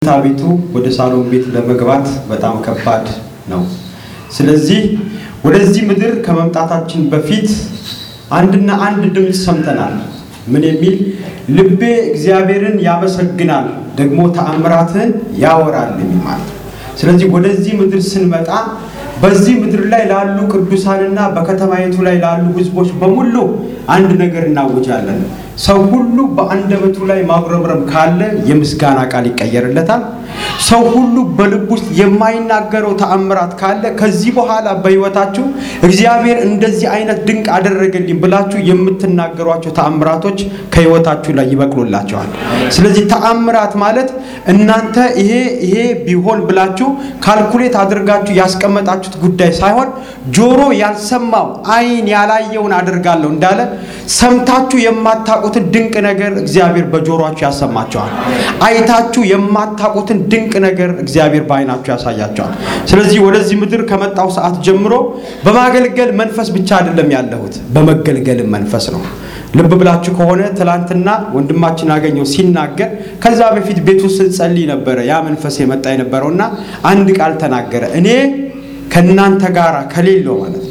ታቢቱ ወደ ሳሎን ቤት ለመግባት በጣም ከባድ ነው። ስለዚህ ወደዚህ ምድር ከመምጣታችን በፊት አንድና አንድ ድምጽ ሰምተናል። ምን የሚል ልቤ እግዚአብሔርን ያመሰግናል ደግሞ ተአምራትን ያወራል የሚል። ስለዚህ ወደዚህ ምድር ስንመጣ በዚህ ምድር ላይ ላሉ ቅዱሳንና በከተማይቱ ላይ ላሉ ህዝቦች በሙሉ አንድ ነገር እናውጃለን። ሰው ሁሉ በአንደበቱ ላይ ማጉረምረም ካለ የምስጋና ቃል ይቀየርለታል። ሰው ሁሉ በልብ ውስጥ የማይናገረው ተአምራት ካለ ከዚህ በኋላ በህይወታችሁ እግዚአብሔር እንደዚህ አይነት ድንቅ አደረገልኝ ብላችሁ የምትናገሯቸው ተአምራቶች ከህይወታችሁ ላይ ይበቅሉላችኋል። ስለዚህ ተአምራት ማለት እናንተ ይሄ ቢሆን ብላችሁ ካልኩሌት አድርጋችሁ ያስቀመጣችሁት ጉዳይ ሳይሆን ጆሮ ያልሰማው አይን ያላየውን አደርጋለሁ እንዳለ ሰምታችሁ የማታውቁትን ድንቅ ነገር እግዚአብሔር በጆሮአችሁ ያሰማችኋል። አይታችሁ የማታውቁትን ድንቅ ነገር እግዚአብሔር በአይናችሁ ያሳያችኋል። ስለዚህ ወደዚህ ምድር ከመጣው ሰዓት ጀምሮ በማገልገል መንፈስ ብቻ አይደለም ያለሁት፣ በመገልገል መንፈስ ነው። ልብ ብላችሁ ከሆነ ትላንትና ወንድማችን አገኘው ሲናገር ከዛ በፊት ቤቱ ስንጸልይ ነበር ያ መንፈስ የመጣ የነበረውና አንድ ቃል ተናገረ። እኔ ከናንተ ጋራ ከሌለው ማለት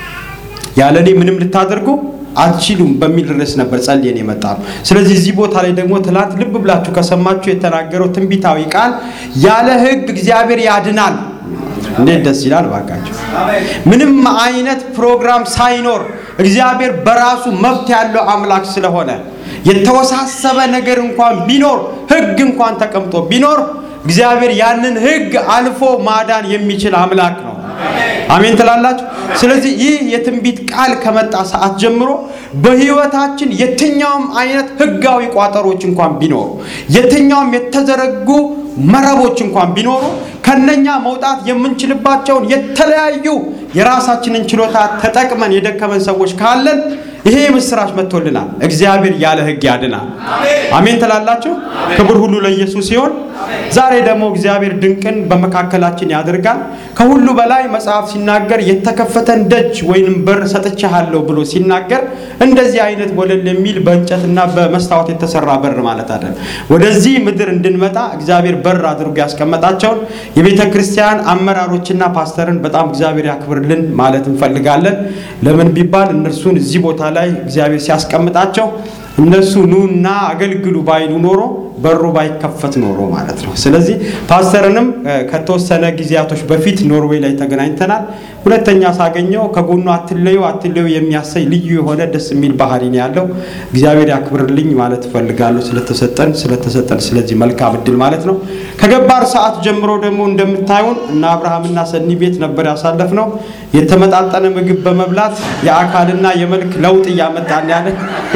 ያለኔ ምንም ልታደርጉ አትችሉም በሚል ርዕስ ነበር ጸልየን የመጣው። ስለዚህ እዚህ ቦታ ላይ ደግሞ ትላንት ልብ ብላችሁ ከሰማችሁ የተናገረው ትንቢታዊ ቃል ያለ ሕግ እግዚአብሔር ያድናል። እንዴት ደስ ይላል ባካችሁ! ምንም አይነት ፕሮግራም ሳይኖር እግዚአብሔር በራሱ መብት ያለው አምላክ ስለሆነ የተወሳሰበ ነገር እንኳን ቢኖር ሕግ እንኳን ተቀምጦ ቢኖር እግዚአብሔር ያንን ሕግ አልፎ ማዳን የሚችል አምላክ ነው። አሜን ትላላችሁ። ስለዚህ ይህ የትንቢት ቃል ከመጣ ሰዓት ጀምሮ በህይወታችን የትኛውም አይነት ህጋዊ ቋጠሮች እንኳን ቢኖሩ የትኛውም የተዘረጉ መረቦች እንኳን ቢኖሩ ከነኛ መውጣት የምንችልባቸውን የተለያዩ የራሳችንን ችሎታ ተጠቅመን የደከመን ሰዎች ካለን ይሄ ምስራች መጥቶልናል። እግዚአብሔር ያለ ህግ ያድናል። አሜን ትላላችሁ። ክብር ሁሉ ለኢየሱስ ይሁን። ዛሬ ደግሞ እግዚአብሔር ድንቅን በመካከላችን ያደርጋል። ከሁሉ በላይ መጽሐፍ ሲናገር የተከፈተን ደጅ ወይንም በር ሰጥቻለሁ ብሎ ሲናገር እንደዚህ አይነት ወለል የሚል በእንጨትና በመስታወት የተሰራ በር ማለት አይደለም። ወደዚህ ምድር እንድንመጣ እግዚአብሔር በር አድርጎ ያስቀመጣቸውን የቤተክርስቲያን አመራሮችና ፓስተርን በጣም እግዚአብሔር ያክብርልን ማለት እንፈልጋለን። ለምን ቢባል እነርሱን እዚህ ቦታ ላይ እግዚአብሔር ሲያስቀምጣቸው እነሱ ኑና አገልግሉ ባይሉ ኖሮ በሩ ባይከፈት ኖሮ ማለት ነው። ስለዚህ ፓስተርንም ከተወሰነ ጊዜያቶች በፊት ኖርዌይ ላይ ተገናኝተናል። ሁለተኛ ሳገኘው ከጎኑ አትለዩ የሚያሰይ ልዩ የሆነ ደስ የሚል ባህሪ ነው ያለው። እግዚአብሔር ያክብርልኝ ማለት ፈልጋለሁ ስለተሰጠን ስለዚህ መልካም እድል ማለት ነው። ከገባር ሰዓት ጀምሮ ደግሞ እንደምታዩን እና አብርሃምና ሰኒ ቤት ነበር ያሳለፍነው። የተመጣጠነ ምግብ በመብላት የአካልና የመልክ ለውጥ ያመጣን ያለ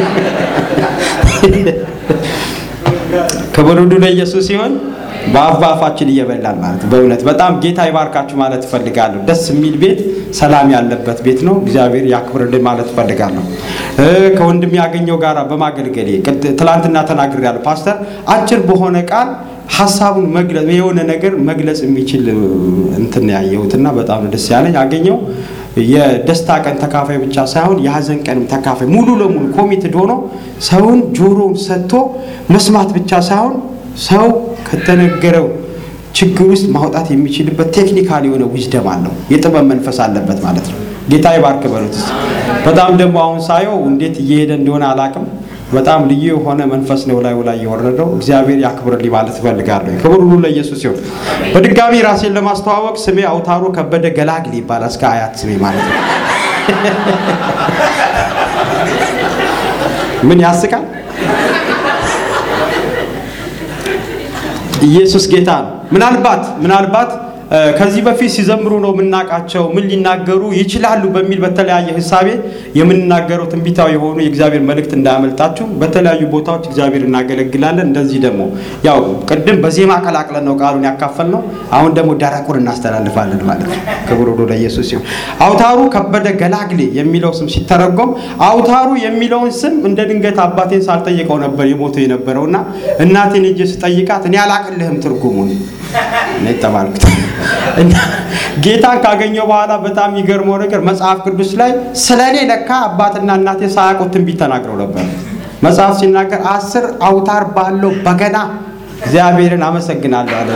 ከበሩዱ ለኢየሱስ ሲሆን በአፋችን እየበላን ማለት በእውነት በጣም ጌታ ይባርካችሁ ማለት ፈልጋለሁ። ደስ የሚል ቤት፣ ሰላም ያለበት ቤት ነው። እግዚአብሔር ያክብርልኝ ማለት ፈልጋለሁ። ከወንድም ያገኘው ጋራ በማገልገሌ ትላንትና ተናግሬያለሁ። ፓስተር አጭር በሆነ ቃል ሐሳቡን መግለጽ የሆነ ነገር መግለጽ የሚችል እንትን ያየሁትና በጣም ደስ ያለኝ አገኘው። የደስታ ቀን ተካፋይ ብቻ ሳይሆን የሐዘን ቀንም ተካፋይ ሙሉ ለሙሉ ኮሚትድ ሆኖ ሰውን ጆሮውን ሰጥቶ መስማት ብቻ ሳይሆን ሰው ከተነገረው ችግር ውስጥ ማውጣት የሚችልበት ቴክኒካል የሆነ ዊዝደም አለው። የጥበብ መንፈስ አለበት ማለት ነው። ጌታ ይባርክ በሉት። በጣም ደግሞ አሁን ሳየው እንዴት እየሄደ እንደሆነ አላቅም። በጣም ልዩ የሆነ መንፈስ ነው ላይ የወረደው። እግዚአብሔር ያክብርልኝ ማለት ፈልጋለሁ። ክብር ሁሉ ለኢየሱስ ይሁን። በድጋሚ ራሴን ለማስተዋወቅ ስሜ አውታሩ ከበደ ገላግሊ ይባላል። እስከ አያት ስሜ ማለት ነው። ምን ያስቃል? ኢየሱስ ጌታ ነው። ምናልባት ከዚህ በፊት ሲዘምሩ ነው ምናቃቸው ምን ሊናገሩ ይችላሉ በሚል በተለያየ ሐሳቤ የምንናገረው ትንቢታዊ የሆኑ የእግዚአብሔር መልእክት እንዳያመልጣችሁ በተለያዩ ቦታዎች እግዚአብሔር እናገለግላለን። እንደዚህ ደግሞ ያው ቅድም በዜማ ቀላቅለን ነው ቃሉን ያካፈልነው። አሁን ደግሞ ደረቁን እናስተላልፋለን ማለት ነው። ክብር ሁሉ ለኢየሱስ ይሁን። አውታሩ ከበደ ገላግሌ የሚለው ስም ሲተረጎም አውታሩ የሚለውን ስም እንደ ድንገት አባቴን ሳልጠይቀው ነበር የሞተው የነበረውና እናቴን እጄ ስጠይቃት እኔ አላቅልህም ትርጉሙን ነው ተባልኩት። እና ጌታን ካገኘው በኋላ በጣም ይገርመው ነገር መጽሐፍ ቅዱስ ላይ ስለኔ ለካ አባትና እናቴ ሳያውቁት ትንቢት ተናግረው ነበር። መጽሐፍ ሲናገር 10 አውታር ባለው በገና እግዚአብሔርን አመሰግናለሁ አለ።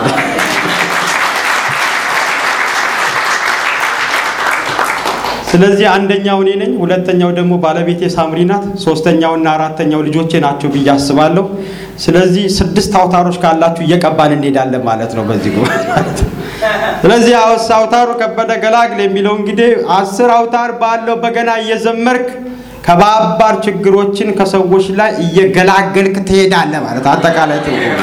ስለዚህ አንደኛው እኔ ነኝ፣ ሁለተኛው ደግሞ ባለቤቴ ሳምሪ ናት፣ ሶስተኛውና አራተኛው ልጆቼ ናቸው ብዬ አስባለሁ። ስለዚህ 6 አውታሮች ካላችሁ እየቀባን እንሄዳለን ማለት ነው በዚህ ጉባኤ ማለት ነው። ስለዚህ አውታሩ ከበደ ገላግል የሚለው እንግዲህ 10 አውታር ባለው በገና እየዘመርክ ከባባር ችግሮችን ከሰዎች ላይ እየገላገልክ ትሄዳለህ ማለት አጠቃላይ ትርጉም።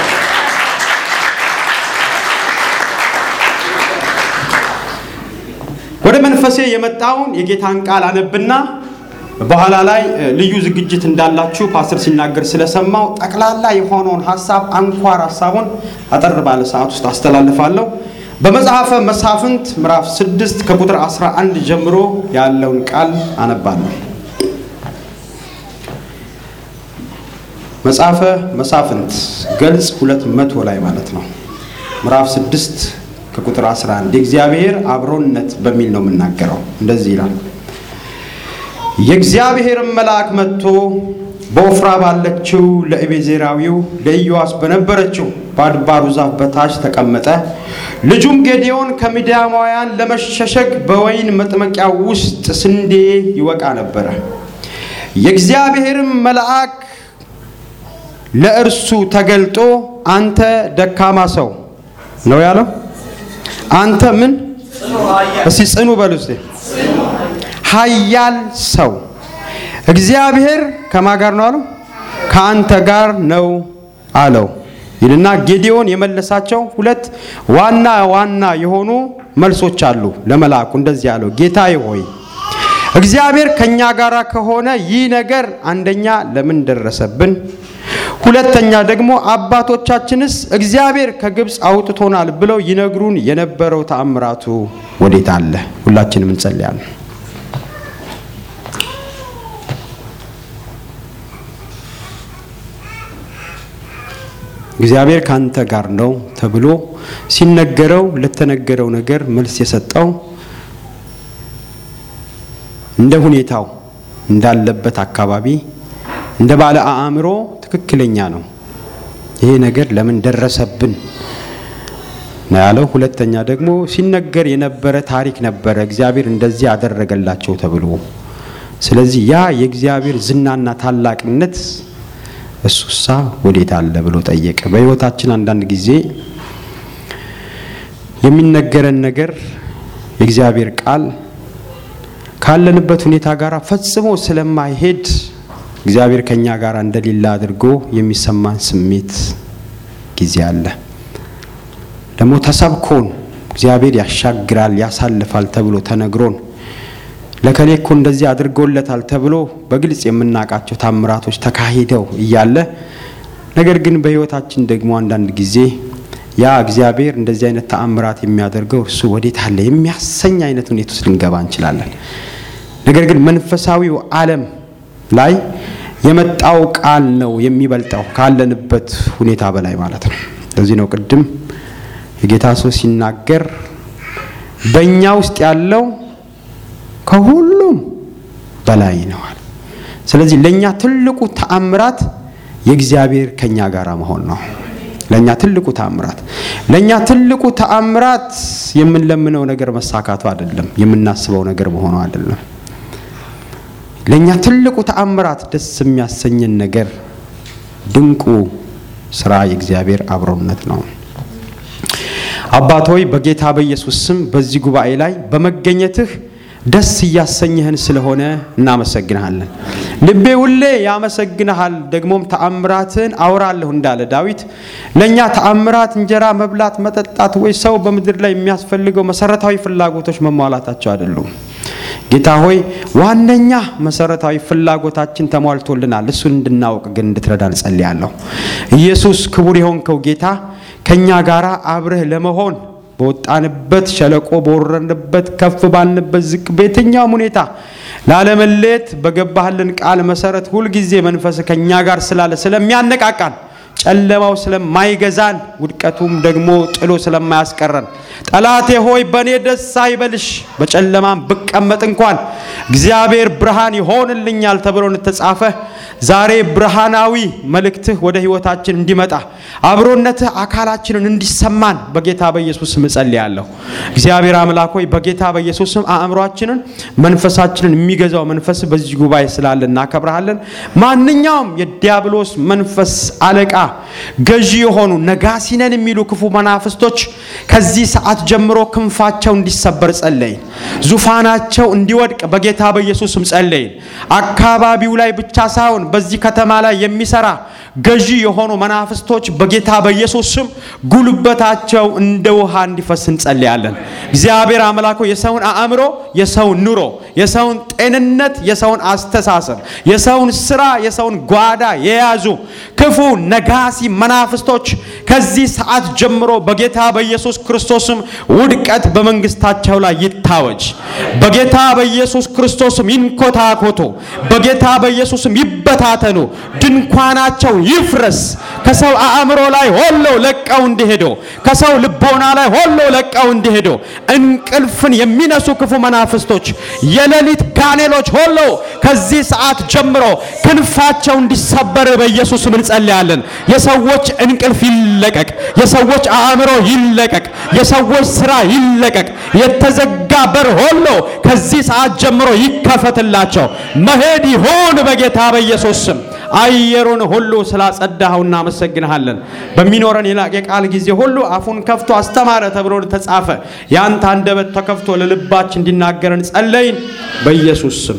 ወደ መንፈሴ የመጣውን የጌታን ቃል አነብና በኋላ ላይ ልዩ ዝግጅት እንዳላችሁ ፓስተር ሲናገር ስለሰማው ጠቅላላ የሆነውን ሐሳብ አንኳር ሐሳቡን አጠር ባለ ሰዓት ውስጥ አስተላልፋለሁ። በመጽሐፈ መሳፍንት ምዕራፍ 6 ከቁጥር 11 ጀምሮ ያለውን ቃል አነባለሁ። መጽሐፈ መሳፍንት ገልጽ 200 ላይ ማለት ነው። ምዕራፍ 6 ከቁጥር 11 የእግዚአብሔር አብሮነት በሚል ነው የምናገረው። እንደዚህ ይላል። የእግዚአብሔር መልአክ መጥቶ በኦፍራ ባለችው ለኢቤዜራዊው ለኢዮአስ በነበረችው በአድባሩ ዛፍ በታች ተቀመጠ። ልጁም ጌዴዎን ከሚዲያማውያን ለመሸሸግ በወይን መጥመቂያ ውስጥ ስንዴ ይወቃ ነበር። የእግዚአብሔርም መልአክ ለእርሱ ተገልጦ አንተ ደካማ ሰው ነው ያለው። አንተ ምን እስቲ ጽኑ በሉስ ኃያል ሰው እግዚአብሔር ከማን ጋር ነው አለው? ከአንተ ጋር ነው አለው ይልና ጌዴዎን የመለሳቸው 2 ዋና የሆኑ መልሶች አሉ ለመልአኩ። እንደዚህ ያለው ጌታዬ ሆይ እግዚአብሔር ከኛ ጋር ከሆነ ይህ ነገር አንደኛ ለምን ደረሰብን? ሁለተኛ ደግሞ አባቶቻችንስ እግዚአብሔር ከግብጽ አውጥቶናል ብለው ይነግሩን የነበረው ተአምራቱ ወዴት አለ? ሁላችንም እንጸልያለን። እግዚአብሔር ካንተ ጋር ነው ተብሎ ሲነገረው ለተነገረው ነገር መልስ የሰጠው እንደ ሁኔታው እንዳለበት አካባቢ እንደ ባለ አእምሮ ትክክለኛ ነው። ይሄ ነገር ለምን ደረሰብን ነው ያለው። ሁለተኛ ደግሞ ሲነገር የነበረ ታሪክ ነበረ እግዚአብሔር እንደዚህ አደረገላቸው ተብሎ። ስለዚህ ያ የእግዚአብሔር ዝናና ታላቅነት እሱሳ ወዴት አለ ብሎ ጠየቀ። በህይወታችን አንዳንድ ጊዜ የሚነገረን ነገር የእግዚአብሔር ቃል ካለንበት ሁኔታ ጋር ፈጽሞ ስለማይሄድ እግዚአብሔር ከኛ ጋር እንደሌላ አድርጎ የሚሰማን ስሜት ጊዜ አለ። ደግሞ ተሰብኮን እግዚአብሔር ያሻግራል ያሳልፋል ተብሎ ተነግሮን ለከሌኮ እንደዚህ አድርጎለታል ተብሎ በግልጽ የምናቃቸው ታምራቶች ተካሂደው እያለ ነገር ግን በህይወታችን ደግሞ አንዳንድ ጊዜ ያ እግዚአብሔር እንደዚህ አይነት ተአምራት የሚያደርገው እርሱ ወዴት አለ የሚያሰኝ አይነት ሁኔታ ውስጥ ልንገባ እንችላለን። ነገር ግን መንፈሳዊው ዓለም ላይ የመጣው ቃል ነው የሚበልጠው ካለንበት ሁኔታ በላይ ማለት ነው። ለዚህ ነው ቅድም የጌታ ሰው ሲናገር በእኛ ውስጥ ያለው ከሁሉም በላይ ነው። ስለዚህ ለኛ ትልቁ ተአምራት የእግዚአብሔር ከኛ ጋር መሆን ነው። ለኛ ትልቁ ተአምራት የምንለምነው ነገር መሳካቱ አይደለም፣ የምናስበው ነገር መሆኑ አይደለም። ለኛ ትልቁ ተአምራት ደስ የሚያሰኝን ነገር ድንቁ ስራ የእግዚአብሔር አብሮነት ነው። አባት ሆይ በጌታ በኢየሱስ ስም በዚህ ጉባኤ ላይ በመገኘትህ ደስ ያሰኘህን ስለሆነ እናመሰግናለን። ልቤ ሁሌ ያመሰግናል ደግሞም ተአምራትን አወራለሁ እንዳለ ዳዊት ለኛ ተአምራት እንጀራ መብላት መጠጣት ወይ ሰው በመድር ላይ የሚያስፈልገው መሰረታዊ ፍላጎቶች መሟላታቸው አይደሉም። ጌታ ሆይ ዋነኛ መሰረታዊ ፍላጎታችን ተሟልቶልናል። እሱን እንድናውቅ ግን እንድትረዳን ጸልያለሁ። ኢየሱስ ክቡር የሆንከው ጌታ ከኛ ጋራ አብረህ ለመሆን በወጣንበት ሸለቆ በወረንበት ከፍ ባልንበት ዝቅ በየትኛው ሁኔታ ላለመለየት በገባህልን ቃል መሰረት ሁሉ ጊዜ መንፈስ ከኛ ጋር ስላለ ስለሚያነቃቃን ጨለማው ስለማይገዛን ውድቀቱም ደግሞ ጥሎ ስለማያስቀረን ጠላቴ ሆይ በኔ ደስ አይበልሽ በጨለማም ብቀመጥ እንኳን እግዚአብሔር ብርሃን ይሆንልኛል ተብሎ እንደተጻፈ ዛሬ ብርሃናዊ መልእክትህ ወደ ህይወታችን እንዲመጣ አብሮነትህ አካላችንን እንዲሰማን በጌታ በኢየሱስ ስም ጸልያለሁ። እግዚአብሔር አምላክ ሆይ በጌታ በኢየሱስ ስም አእምሮአችንን መንፈሳችንን የሚገዛው መንፈስ በዚህ ጉባኤ ስላለ እናከብራለን። ማንኛውም የዲያብሎስ መንፈስ አለቃ ገዢ የሆኑ ነጋሲነን የሚሉ ክፉ መናፍስቶች ከዚህ ሰዓት ጀምሮ ክንፋቸው እንዲሰበር ጸለይን። ዙፋናቸው እንዲወድቅ በጌታ በኢየሱስ ስም ጸለይን። አካባቢው ላይ ብቻ ሳይሆን በዚህ ከተማ ላይ የሚሰራ ገዢ የሆኑ መናፍስቶች በጌታ በኢየሱስ ስም ጉልበታቸው እንደ ውሃ እንዲፈስ እንጸልያለን። እግዚአብሔር አምላክ ሆይ የሰውን አእምሮ፣ የሰውን ኑሮ፣ የሰውን ጤንነት፣ የሰውን አስተሳሰብ፣ የሰውን ስራ፣ የሰውን ጓዳ የያዙ ክፉ ነጋሲ መናፍስቶች ከዚህ ሰዓት ጀምሮ በጌታ በኢየሱስ ክርስቶስም ውድቀት በመንግስታቸው ላይ ይታወጅ። በጌታ በኢየሱስ ክርስቶስም ይንኮታኮቱ። በጌታ በኢየሱስም ይበታተኑ። ድንኳናቸው ይፍረስ። ከሰው አእምሮ ላይ ሁሉ ለቀው እንዲሄዱ፣ ከሰው ልቦና ላይ ሁሉ ለቀው እንዲሄዱ እንቅልፍን የሚነሱ ክፉ መናፍስቶች የሌሊት ጋኔሎች ሁሉ ከዚህ ሰዓት ጀምሮ ክንፋቸው እንዲሰበር በኢየሱስ ስም እንጸልያለን። የሰዎች እንቅልፍ ይለቀቅ። የሰዎች አእምሮ ይለቀቅ። የሰዎች ስራ ይለቀቅ። የተዘጋ በር ሁሉ ከዚህ ሰዓት ጀምሮ ይከፈትላቸው። መሄድ ይሁን በጌታ በኢየሱስ ስም። አየሩን ሁሉ ስላጸዳኸው እናመሰግንሃለን። በሚኖረን የቃል ጊዜ ሁሉ አፉን ከፍቶ አስተማረ ተብሎ ተጻፈ። ያንተ አንደበት ተከፍቶ ለልባችን እንዲናገረን ጸለይን በኢየሱስ ስም።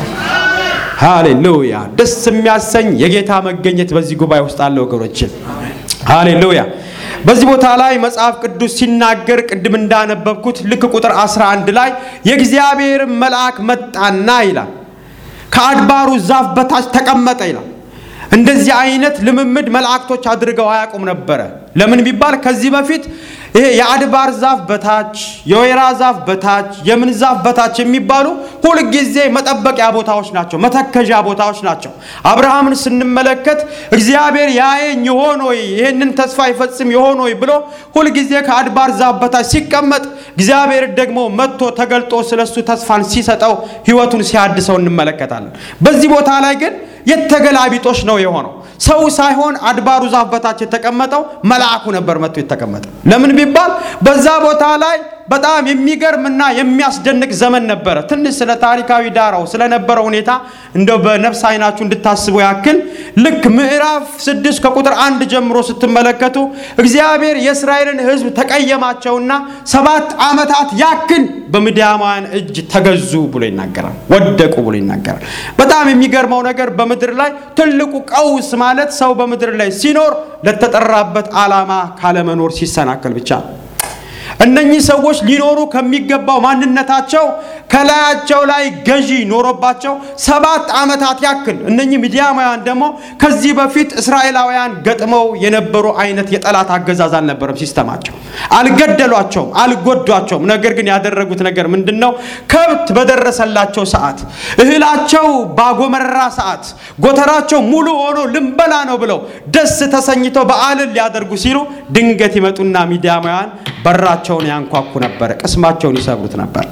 ሃሌሉያ። ደስ የሚያሰኝ የጌታ መገኘት በዚህ ጉባኤ ውስጥ አለ ወገኖች። ሃሌሉያ። በዚህ ቦታ ላይ መጽሐፍ ቅዱስ ሲናገር ቅድም እንዳነበብኩት ልክ ቁጥር 11 ላይ የእግዚአብሔር መልአክ መጣና ይላል ከአድባሩ ዛፍ በታች ተቀመጠ ይላል። እንደዚህ አይነት ልምምድ መላእክቶች አድርገው አያውቁም ነበር። ለምን ቢባል ከዚህ በፊት ይሄ የአድባር ዛፍ በታች፣ የወይራ ዛፍ በታች፣ የምን ዛፍ በታች የሚባሉ ሁሉ ጊዜ መጠበቂያ ቦታዎች ናቸው፣ መተከዣ ቦታዎች ናቸው። አብርሃምን ስንመለከት እግዚአብሔር ያየኝ ይሆን ወይ ይሄንን ተስፋ ይፈጽም ይሆን ወይ ብሎ ሁሉ ጊዜ ከአድባር ዛፍ በታች ሲቀመጥ እግዚአብሔር ደግሞ መጥቶ ተገልጦ ስለሱ ተስፋን ሲሰጠው ህይወቱን ሲያድሰው እንመለከታለን። በዚህ ቦታ ላይ ግን የተገላቢጦሽ ነው የሆነው። ሰው ሳይሆን አድባሩ ዛፍ በታች የተቀመጠው መልአኩ ነበር መጥቶ የተቀመጠው። ለምን ቢባል በዛ ቦታ ላይ በጣም የሚገርምና የሚያስደንቅ ዘመን ነበር። ትንሽ ስለ ታሪካዊ ዳራው ስለነበረው ሁኔታ እንደው በነፍስ አይናችሁ እንድታስቡ ያክል ልክ ምዕራፍ 6 ከቁጥር 1 ጀምሮ ስትመለከቱ እግዚአብሔር የእስራኤልን ሕዝብ ተቀየማቸውና 7 ዓመታት ያክል በሚዲያማውያን እጅ ተገዙ ብሎ ይናገራል። ወደቁ ብሎ ይናገራል። በጣም የሚገርመው ነገር በመድር ላይ ትልቁ ቀውስ ማለት ሰው በመድር ላይ ሲኖር ለተጠራበት ዓላማ ካለመኖር ሲሰናከል ብቻ። እነኚህ ሰዎች ሊኖሩ ከሚገባው ማንነታቸው ከላያቸው ላይ ገዢ ኖሮባቸው 7 ዓመታት ያክል እነኚህ ሚዲያማውያን ደግሞ ከዚህ በፊት እስራኤላውያን ገጥመው የነበሩ አይነት የጠላት አገዛዝ አልነበረም ሲስተማቸው። አልገደሏቸውም፣ አልጎዷቸውም። ነገር ግን ያደረጉት ነገር ምንድነው? ከብት በደረሰላቸው ሰዓት፣ እህላቸው ባጎመራ ሰዓት፣ ጎተራቸው ሙሉ ሆኖ ልንበላ ነው ብለው ደስ ተሰኝተው በዓልን ሊያደርጉ ሲሉ ድንገት ይመጡና ሚዲያማውያን በራቸውን ያንኳኩ ነበር፣ ቅስማቸውን ይሰብሩት ነበር።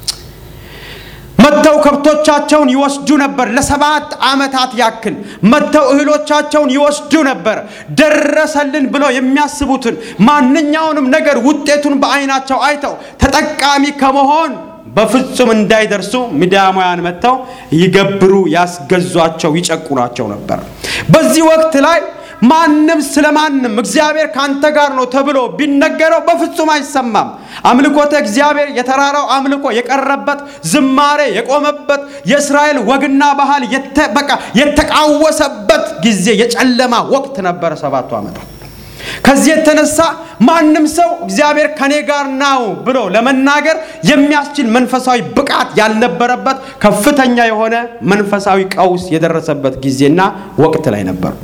መተው ከብቶቻቸውን ይወስዱ ነበር። ለ7 ዓመታት ያክል መተው እህሎቻቸውን ይወስዱ ነበር። ደረሰልን ብለው የሚያስቡትን ማንኛውንም ነገር ውጤቱን በአይናቸው አይተው ተጠቃሚ ከመሆን በፍጹም እንዳይደርሱ ሚዲያማውያን መተው ይገብሩ፣ ያስገዟቸው፣ ይጨቁናቸው ነበር። በዚህ ወቅት ላይ ማንንም ስለማንም እግዚአብሔር ካንተ ጋር ነው ተብሎ ቢነገረው በፍጹም አይሰማም። አምልኮተ እግዚአብሔር የተራራው አምልኮ የቀረበት፣ ዝማሬ የቆመበት፣ የእስራኤል ወግና ባህል የተቃወሰበት ጊዜ የጨለማ ወቅት ነበር 7 ዓመታት። ከዚህ የተነሳ ማንም ሰው እግዚአብሔር ከኔ ጋር ነው ብሎ ለመናገር የሚያስችል መንፈሳዊ ብቃት ያልነበረበት ከፍተኛ የሆነ መንፈሳዊ ቀውስ የደረሰበት ጊዜና ወቅት ላይ ነበር።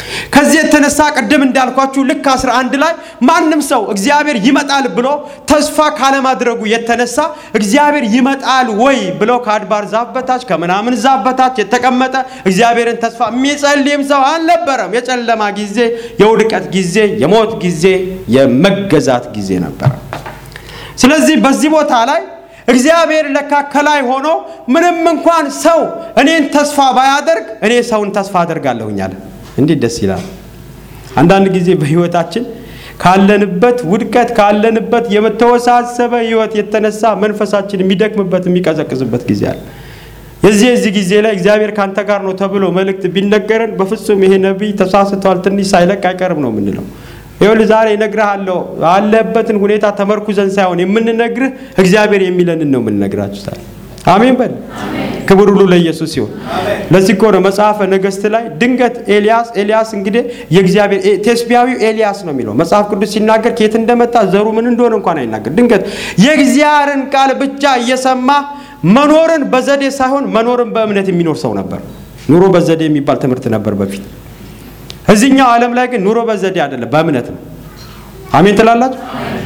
ከዚህ የተነሳ ቀደም እንዳልኳችሁ ልክ 11 ላይ ማንም ሰው እግዚአብሔር ይመጣል ብሎ ተስፋ ካለማድረጉ የተነሳ እግዚአብሔር ይመጣል ወይ ብሎ ከአድባር ዛፍ በታች ከምናምን ዛፍ በታች የተቀመጠ እግዚአብሔርን ተስፋ የሚጸልይም ሰው አልነበረም። የጨለማ ጊዜ፣ የውድቀት ጊዜ፣ የሞት ጊዜ፣ የመገዛት ጊዜ ነበር። ስለዚህ በዚህ ቦታ ላይ እግዚአብሔር ለካ ከላይ ሆኖ ምንም እንኳን ሰው እኔን ተስፋ ባያደርግ እኔ ሰውን ተስፋ አደርጋለሁኝ አለ። እንዴት ደስ ይላል! አንዳንድ ጊዜ በህይወታችን ካለንበት ውድቀት ካለንበት የመተወሳሰበ ህይወት የተነሳ መንፈሳችን የሚደክምበት የሚቀዘቅዝበት ጊዜ አለ። የዚህ ጊዜ ላይ እግዚአብሔር ካንተ ጋር ነው ተብሎ መልእክት ቢነገረን በፍጹም ይሄ ነብይ ተሳስቷል ትንሽ ሳይለቅ አይቀርም ነው የምንለው። ይኸውልህ ዛሬ እነግርሃለሁ አለበትን ሁኔታ ተመርኩዘን ሳይሆን የምንነግርህ እግዚአብሔር የሚለንን ነው የምንነግራችሁ። ታዲያ አሜን በል። ክብር ሁሉ ለኢየሱስ ይሁን። ለዚህ እኮ ነው መጽሐፈ ነገሥት ላይ ድንገት ኤልያስ እንግዲህ የእግዚአብሔር ቴስቢያዊው ኤልያስ ነው የሚለው መጽሐፍ ቅዱስ ሲናገር ከየት እንደመጣ ዘሩ ምን እንደሆነ እንኳን አይናገር። ድንገት የእግዚአብሔርን ቃል ብቻ እየሰማ መኖርን በዘዴ ሳይሆን መኖርን በእምነት የሚኖር ሰው ነበር። ኑሮ በዘዴ የሚባል ትምህርት ነበር በፊት። እዚህኛው ዓለም ላይ ግን ኑሮ በዘዴ አይደለም በእምነት ነው። አሜን ትላላችሁ?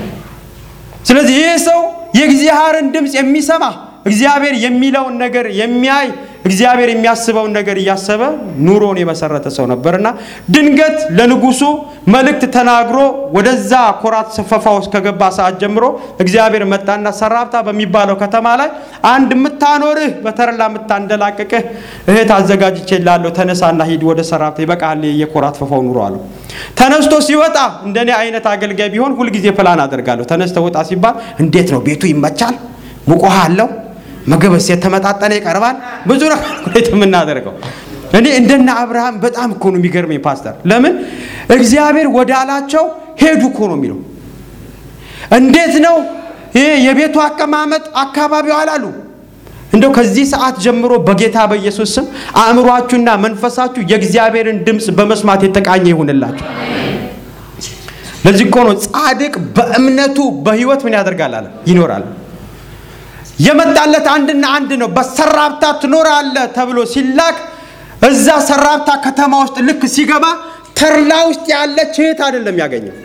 ስለዚህ ይህ ሰው የእግዚአብሔርን ድምጽ የሚሰማ እግዚአብሔር የሚለውን ነገር የሚያይ እግዚአብሔር የሚያስበውን ነገር እያሰበ ኑሮን የመሰረተ ሰው ነበርና ድንገት ለንጉሱ መልእክት ተናግሮ ወደዛ ኮራት ሰፈፋው ከገባ ሰዓት ጀምሮ እግዚአብሔር መጣና ሰራፕታ በሚባለው ከተማ ላይ አንድ ምታኖርህ በተረላ ምታንደላቀቀህ እህት አዘጋጅቼልሃለሁ ተነሳና ሂድ ወደ ሰራፕታ ይበቃል የኮራት ፈፋው ኑሮ አለው። ተነስቶ ሲወጣ እንደኔ አይነት አገልጋይ ቢሆን ሁሉ ጊዜ ፕላን አደርጋለሁ። ተነስቶ ወጣ ሲባል እንዴት ነው ቤቱ ይመቻል ሙቆሃ አለው ምግብስ የተመጣጠነ ይቀርባል ብዙ ነገር የምናደርገው። እኔ እንደና አብርሃም በጣም እኮ ነው የሚገርመኝ ፓስተር። ለምን እግዚአብሔር ወዳላቸው ሄዱ እኮ ነው የሚለው። እንዴት ነው ይሄ የቤቱ አቀማመጥ አካባቢው አላሉ። እንደው ከዚህ ሰዓት ጀምሮ በጌታ በኢየሱስ ስም አእምሯችሁና መንፈሳችሁ የእግዚአብሔርን ድምጽ በመስማት የተቃኘ ይሁንላችሁ። ለዚህ እኮ ነው ጻድቅ በእምነቱ በህይወት ምን ያደርጋል አለ ይኖራል። የመጣለት አንድና አንድ ነው። በሰራፕታ ትኖራለህ ተብሎ ሲላክ እዛ ሰራፕታ ከተማ ውስጥ ልክ ሲገባ ተርላ ውስጥ ያለች እህት አይደለም ያገኘው።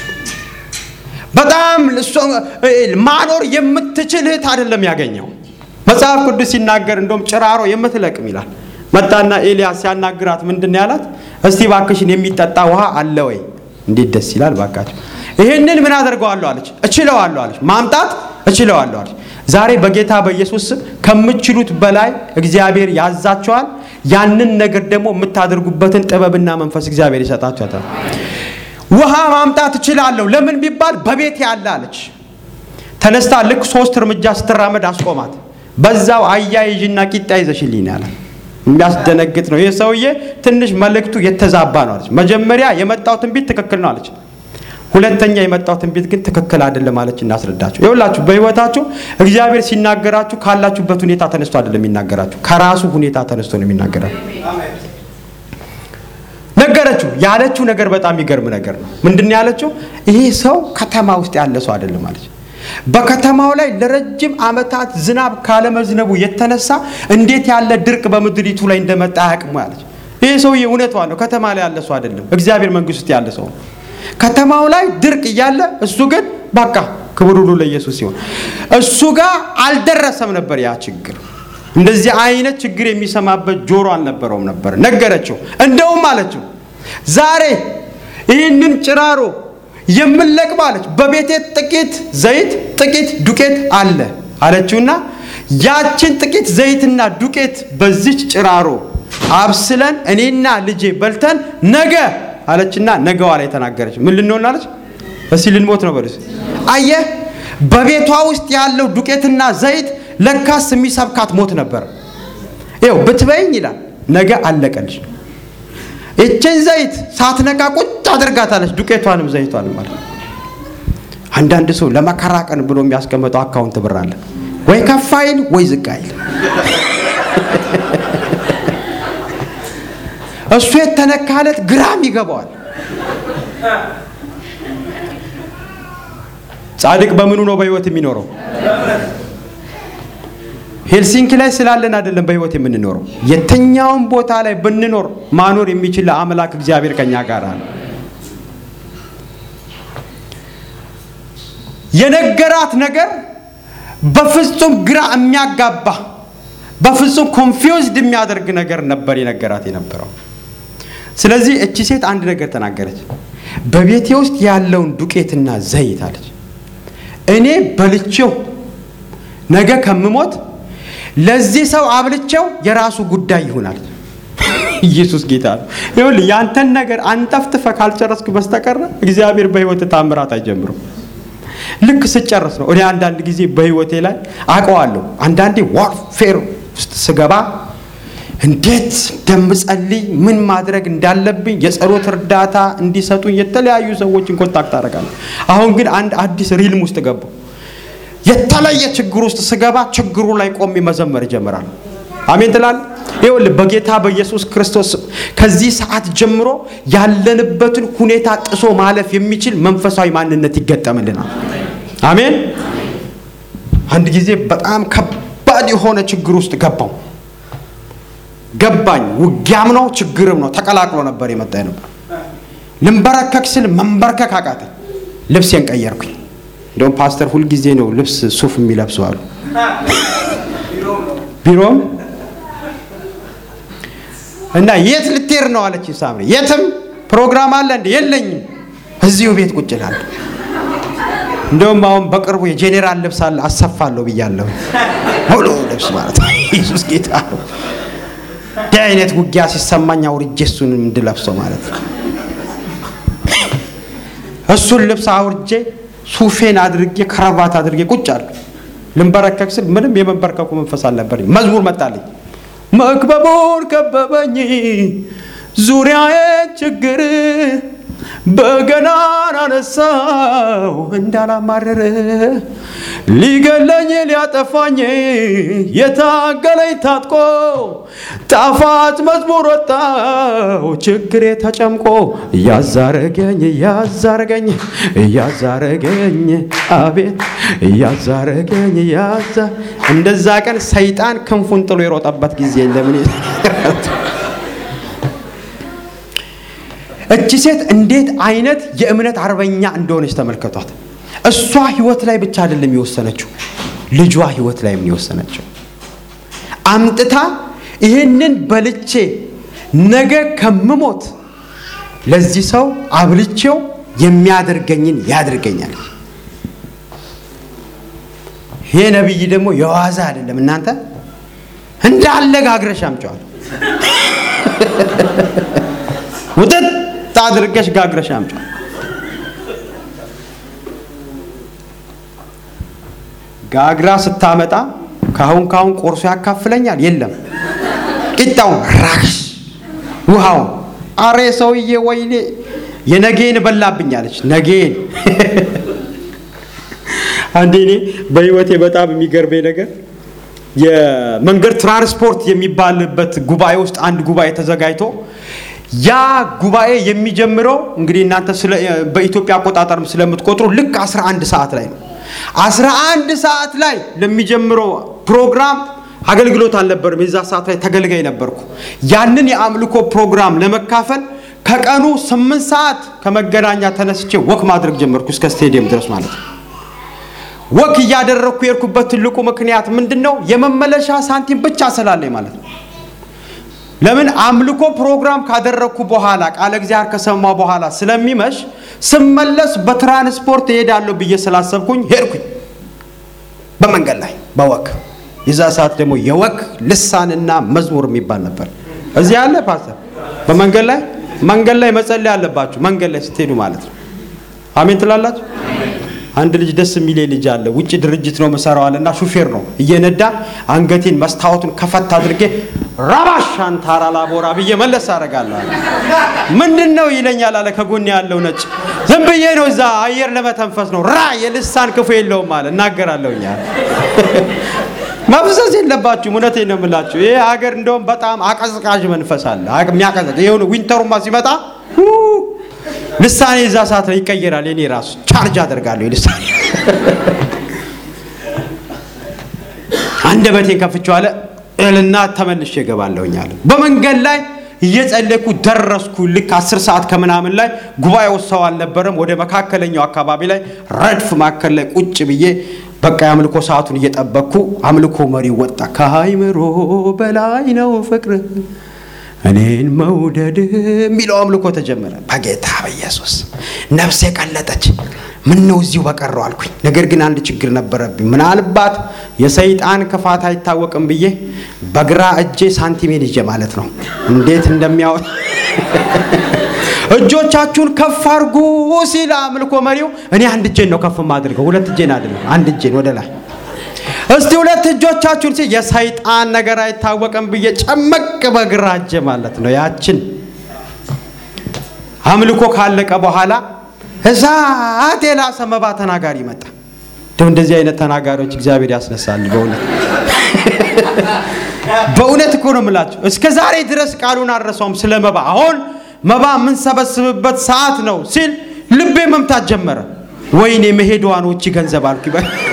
በጣም ማኖር የምትችል እህት አይደለም ያገኘው። መጽሐፍ ቅዱስ ሲናገር እንደውም ጭራሮ የምትለቅም ይላል። መጣና ኤልያስ ሲያናግራት ምንድነው ያላት? እስቲ ባክሽን የሚጠጣ ውሃ አለ ወይ? እንዴት ደስ ይላል ባካችሁ። ይሄንን ምን አደርገዋለሁ አለች። እችለዋለሁ አለች። ማምጣት እችለዋለሁ አለች። ዛሬ በጌታ በኢየሱስ ስም ከምትችሉት በላይ እግዚአብሔር ያዛቸዋል። ያንን ነገር ደግሞ የምታደርጉበትን ጥበብና መንፈስ እግዚአብሔር ይሰጣችኋል። ውሃ ማምጣት እችላለሁ ለምን ቢባል በቤት ያለ አለች። ተነስታ ልክ 3 እርምጃ ስትራመድ አስቆማት። በዛው አያይጅና ቂጣ ይዘሽልኝ አለ። የሚያስደነግጥ ነው። ይሄ ሰውዬ ትንሽ መልእክቱ የተዛባ ነው አለች። መጀመሪያ የመጣው ትንቢት ትክክል ነው አለች። ሁለተኛ የመጣው ትንቢት ግን ትክክል አይደለም ማለት እናስረዳችሁ። ይኸውላችሁ በህይወታችሁ እግዚአብሔር ሲናገራችሁ ካላችሁበት ሁኔታ ተነስቶ አይደለም የሚናገራችሁ ከራሱ ሁኔታ ተነስቶ ነው የሚናገራችሁ። ነገረችው። ያለችው ነገር በጣም ይገርም ነገር ነው። ምንድነው ያለችው? ይሄ ሰው ከተማ ውስጥ ያለ ሰው አይደለም ማለት በከተማው ላይ ለረጅም አመታት ዝናብ ካለመዝነቡ የተነሳ እንዴት ያለ ድርቅ በመድሪቱ ላይ እንደመጣ ያቅሙ ያለች። ይሄ ሰውዬ እውነቷ ነው። ከተማ ላይ ያለ ሰው አይደለም እግዚአብሔር መንግስት ውስጥ ያለ ሰው ነው። ከተማው ላይ ድርቅ እያለ እሱ ግን በቃ ክብር ሁሉ ለኢየሱስ ይሁን እሱ ጋር አልደረሰም ነበር ያ ችግር። እንደዚህ አይነት ችግር የሚሰማበት ጆሮ አልነበረውም ነበር። ነገረችው። እንደውም አለችው ዛሬ ይህንን ጭራሮ የምንለቅማለች በቤቴ ጥቂት ዘይት ጥቂት ዱቄት አለ አለችውና ያችን ጥቂት ዘይትና ዱቄት በዚች ጭራሮ አብስለን እኔና ልጄ በልተን ነገ አለችና ነገዋ ላይ ተናገረች። ምን ልንሆን አለች? እስቲ ልንሞት ነው በሉስ። አየህ በቤቷ ውስጥ ያለው ዱቄትና ዘይት ለካስ የሚሰብካት ሞት ነበር። ይኸው ብትበይኝ ይላል ነገ አለቀልሽ። እቺን ዘይት ሳትነካ ቁጭ አድርጋታለች ዱቄቷንም ዘይቷንም ማለት። አንዳንድ ሰው ለመከራ ቀን ብሎ የሚያስቀምጠው አካውንት ብር አለ ወይ ከፋይል ወይ ዝቃይል። እሱ የተነካለት ግራም ይገባዋል። ጻድቅ በምኑ ነው በህይወት የሚኖረው? ሄልሲንኪ ላይ ስላለን አይደለም በህይወት የምንኖረው። የትኛውም ቦታ ላይ ብንኖር ማኖር የሚችል አምላክ እግዚአብሔር ከኛ ጋር አለ። የነገራት ነገር በፍጹም ግራ የሚያጋባ በፍጹም ኮንፊውዝድ የሚያደርግ ነገር ነበር የነገራት የነበረው። ስለዚህ እቺ ሴት አንድ ነገር ተናገረች። በቤቴ ውስጥ ያለውን ዱቄትና ዘይት አለች እኔ በልቼው ነገ ከምሞት ለዚህ ሰው አብልቼው የራሱ ጉዳይ ይሆናል። ኢየሱስ ጌታ ነው። ይኸውልህ ያንተን ነገር አንጠፍጥፈ ካልጨረስክ በስተቀር እግዚአብሔር በህይወት ታምራት አይጀምርም። ልክ ስጨርስ ነው። እኔ አንዳንድ ጊዜ በህይወቴ ላይ አውቀዋለሁ። አንዳንዴ ዋርፌር ውስጥ ስገባ እንዴት እንደምጸልይ ምን ማድረግ እንዳለብኝ የጸሎት እርዳታ እንዲሰጡኝ የተለያዩ ሰዎችን ኮንታክት አደርጋለሁ። አሁን ግን አንድ አዲስ ሪልም ውስጥ ገባሁ። የተለየ ችግር ውስጥ ስገባ ችግሩ ላይ ቆሜ መዘመር ጀምራለሁ። አሜን ትላለህ? ይኸውልህ በጌታ በኢየሱስ ክርስቶስ ከዚህ ሰዓት ጀምሮ ያለንበትን ሁኔታ ጥሶ ማለፍ የሚችል መንፈሳዊ ማንነት ይገጠምልናል። አሜን። አንድ ጊዜ በጣም ከባድ የሆነ ችግር ውስጥ ገባኝ። ውጊያም ነው ችግርም ነው ተቀላቅሎ ነበር የመጣ ነበር። ልንበረከክ ስል መንበርከክ አቃተኝ። ልብሴን ቀየርኩኝ። እንደውም ፓስተር ሁሉ ጊዜ ነው ልብስ ሱፍ የሚለብሱ አሉ። ቢሮም እና የት ልትሄድ ነው አለች ሳምሪ። የትም ፕሮግራም አለ እንዴ? የለኝም እዚሁ ቤት ቁጭ እላለሁ። እንደውም አሁን በቅርቡ የጄኔራል ልብስ አለ አሰፋለሁ ብያለሁ። ሙሉ ልብስ ማለት ነው። ኢየሱስ ጌታ ነው። ዳይነት ውጊያ ሲሰማኝ አውርጄ እሱን እንድለብሰው ማለት ነው። እሱን ልብስ አውርጄ ሱፌን አድርጌ ከረባት አድርጌ ቁጭ አልኩ። ልንበረከክ ስል ምንም የመንበርከኩ መንፈስ አልነበረኝ። መዝሙር መጣልኝ። መክበቡን ከበበኝ ዙሪያዬን ችግር በገናን አነሳው እንዳላማረረ ሊገለኝ ሊያጠፋኝ የታገለኝ ታጥቆ ጣፋጭ መዝሙር ወጣው ችግሬ ተጨምቆ ያዛረገኝ አቤት ያዛረገኝ እንደዛ ቀን ሰይጣን ክንፉን ጥሎ የሮጠበት ጊዜ ለምን እቺ ሴት እንዴት አይነት የእምነት አርበኛ እንደሆነች ተመልከቷት። እሷ ህይወት ላይ ብቻ አይደለም የወሰነችው፣ ልጇ ህይወት ላይ ምን የወሰነችው አምጥታ ይሄንን በልቼ ነገ ከምሞት ለዚህ ሰው አብልቼው የሚያደርገኝን ያድርገኛል። ይሄ ነብይ ደግሞ የዋዛ አይደለም። እናንተ እንዳለ ጋግረሽ አምጫዋል። ወጥት ታድርገሽ ጋግረሽ አምጫዋል። ጋግራ ስታመጣ ካሁን ቆርሶ ያካፍለኛል የለም። ቂጣው ራሽ ውሃው አሬ ሰውዬ ወይኔ የነገን በላብኛለች። ነገን አንዴኔ በህይወቴ በጣም የሚገርመኝ ነገር የመንገድ ትራንስፖርት የሚባልበት ጉባኤ ውስጥ አንድ ጉባኤ ተዘጋጅቶ ያ ጉባኤ የሚጀምረው እንግዲህ እናንተ በኢትዮጵያ አቆጣጠርም ስለምትቆጥሩ ልክ 11 ሰዓት ላይ ነው። 11 ሰዓት ላይ ለሚጀምረው ፕሮግራም አገልግሎት አልነበረም። የዛ ሰዓት ላይ ተገልጋይ ነበርኩ። ያንን የአምልኮ ፕሮግራም ለመካፈል ከቀኑ 8 ሰዓት ከመገናኛ ተነስቼ ወክ ማድረግ ጀመርኩ እስከ ስቴዲየም ድረስ ማለት ነው። ወክ ያደረኩ የርኩበት ትልቁ ምክንያት ምንድነው? የመመለሻ ሳንቲም ብቻ ስላለኝ ማለት ነው። ለምን አምልኮ ፕሮግራም ካደረኩ በኋላ ቃለ እግዚአብሔር ከሰማው በኋላ ስለሚመሽ ስመለስ በትራንስፖርት እሄዳለሁ ብዬ ስላሰብኩኝ ሄድኩኝ በመንገድ ላይ በወክ። የዛ ሰዓት ደግሞ የወክ ልሳንና መዝሙር የሚባል ነበር። እዚህ ያለ ፓስተር በመንገድ ላይ መጸለይ አለባችሁ፣ መንገድ ላይ ስትሄዱ ማለት ነው። አሜን ትላላችሁ። አንድ ልጅ ደስ የሚል ልጅ አለ። ውጪ ድርጅት ነው መሰራው አለና ሹፌር ነው። እየነዳ አንገቴን መስታወቱን ከፈት አድርጌ ራባሻን ታራላቦራ ብዬ መለስ አደርጋለሁ። ምንድነው ይለኛል አለ ከጎን ያለው ነጭ። ዝም ብዬ ነው እዛ አየር ለመተንፈስ ነው። የልሳን ክፉ የለውም አለ። እናገራለሁኝ አለ። መፍሰስ የለባችሁ። እውነቴን ነው የምላችሁ። ይሄ ሀገር እንደውም በጣም አቀዝቃዥ መንፈስ አለ። የሚያቀዘቅዝ ይሄው ዊንተሩማ ሲመጣ ልሳኔ እዛ ሰዓት ላይ ይቀየራል። እኔ ራሱ ቻርጅ አደርጋለሁ ልሳኔ። አንደበቴን ከፍቼዋለሁ እልና ተመልሼ እገባለሁኝ አለ። በመንገድ ላይ እየጸለይኩ ደረስኩ። ልክ 10 ሰዓት ከምናምን ላይ ጉባኤው ሰው አልነበረም። ወደ መካከለኛው አካባቢ ላይ ረድፍ ማከል ላይ ቁጭ ብዬ በቃ አምልኮ ሰዓቱን እየጠበቅኩ አምልኮ መሪው ወጣ። ከአይምሮ በላይ ነው ፍቅር እኔን መውደድ የሚለው አምልኮ ተጀመረ። በጌታ በኢየሱስ ነፍሴ ቀለጠች። ምን ነው እዚሁ በቀረው አልኩኝ። ነገር ግን አንድ ችግር ነበረብኝ። ምናልባት የሰይጣን ክፋት አይታወቅም ብዬ በግራ እጄ ሳንቲሜን ይዤ ማለት ነው እንዴት እንደሚያወጣ እጆቻችሁን ከፍ አድርጉ ሲል አምልኮ መሪው እኔ አንድ እጄን ነው ከፍ ማድረገው፣ ሁለት እጄን አይደለም፣ አንድ እጄን ወደ ላይ እስቲ ሁለት እጆቻችሁን ሲል የሰይጣን ነገር አይታወቅም ብዬ ጨመቅ በግራ እጄ ማለት ነው። ያችን አምልኮ ካለቀ በኋላ እሳት የላሰ መባ ተናጋሪ መጣ። እንደዚህ አይነት ተናጋሪዎች እግዚአብሔር ያስነሳል። በእውነት እኮ ነው የምላችሁ። እስከ ዛሬ ድረስ ቃሉን አልረሳውም ስለ መባ። አሁን መባ ምን ሰበስብበት ሰዓት ነው ሲል ልቤ መምታት ጀመረ። ወይኔ መሄዷ ነው እቺ ገንዘብ አልኩ።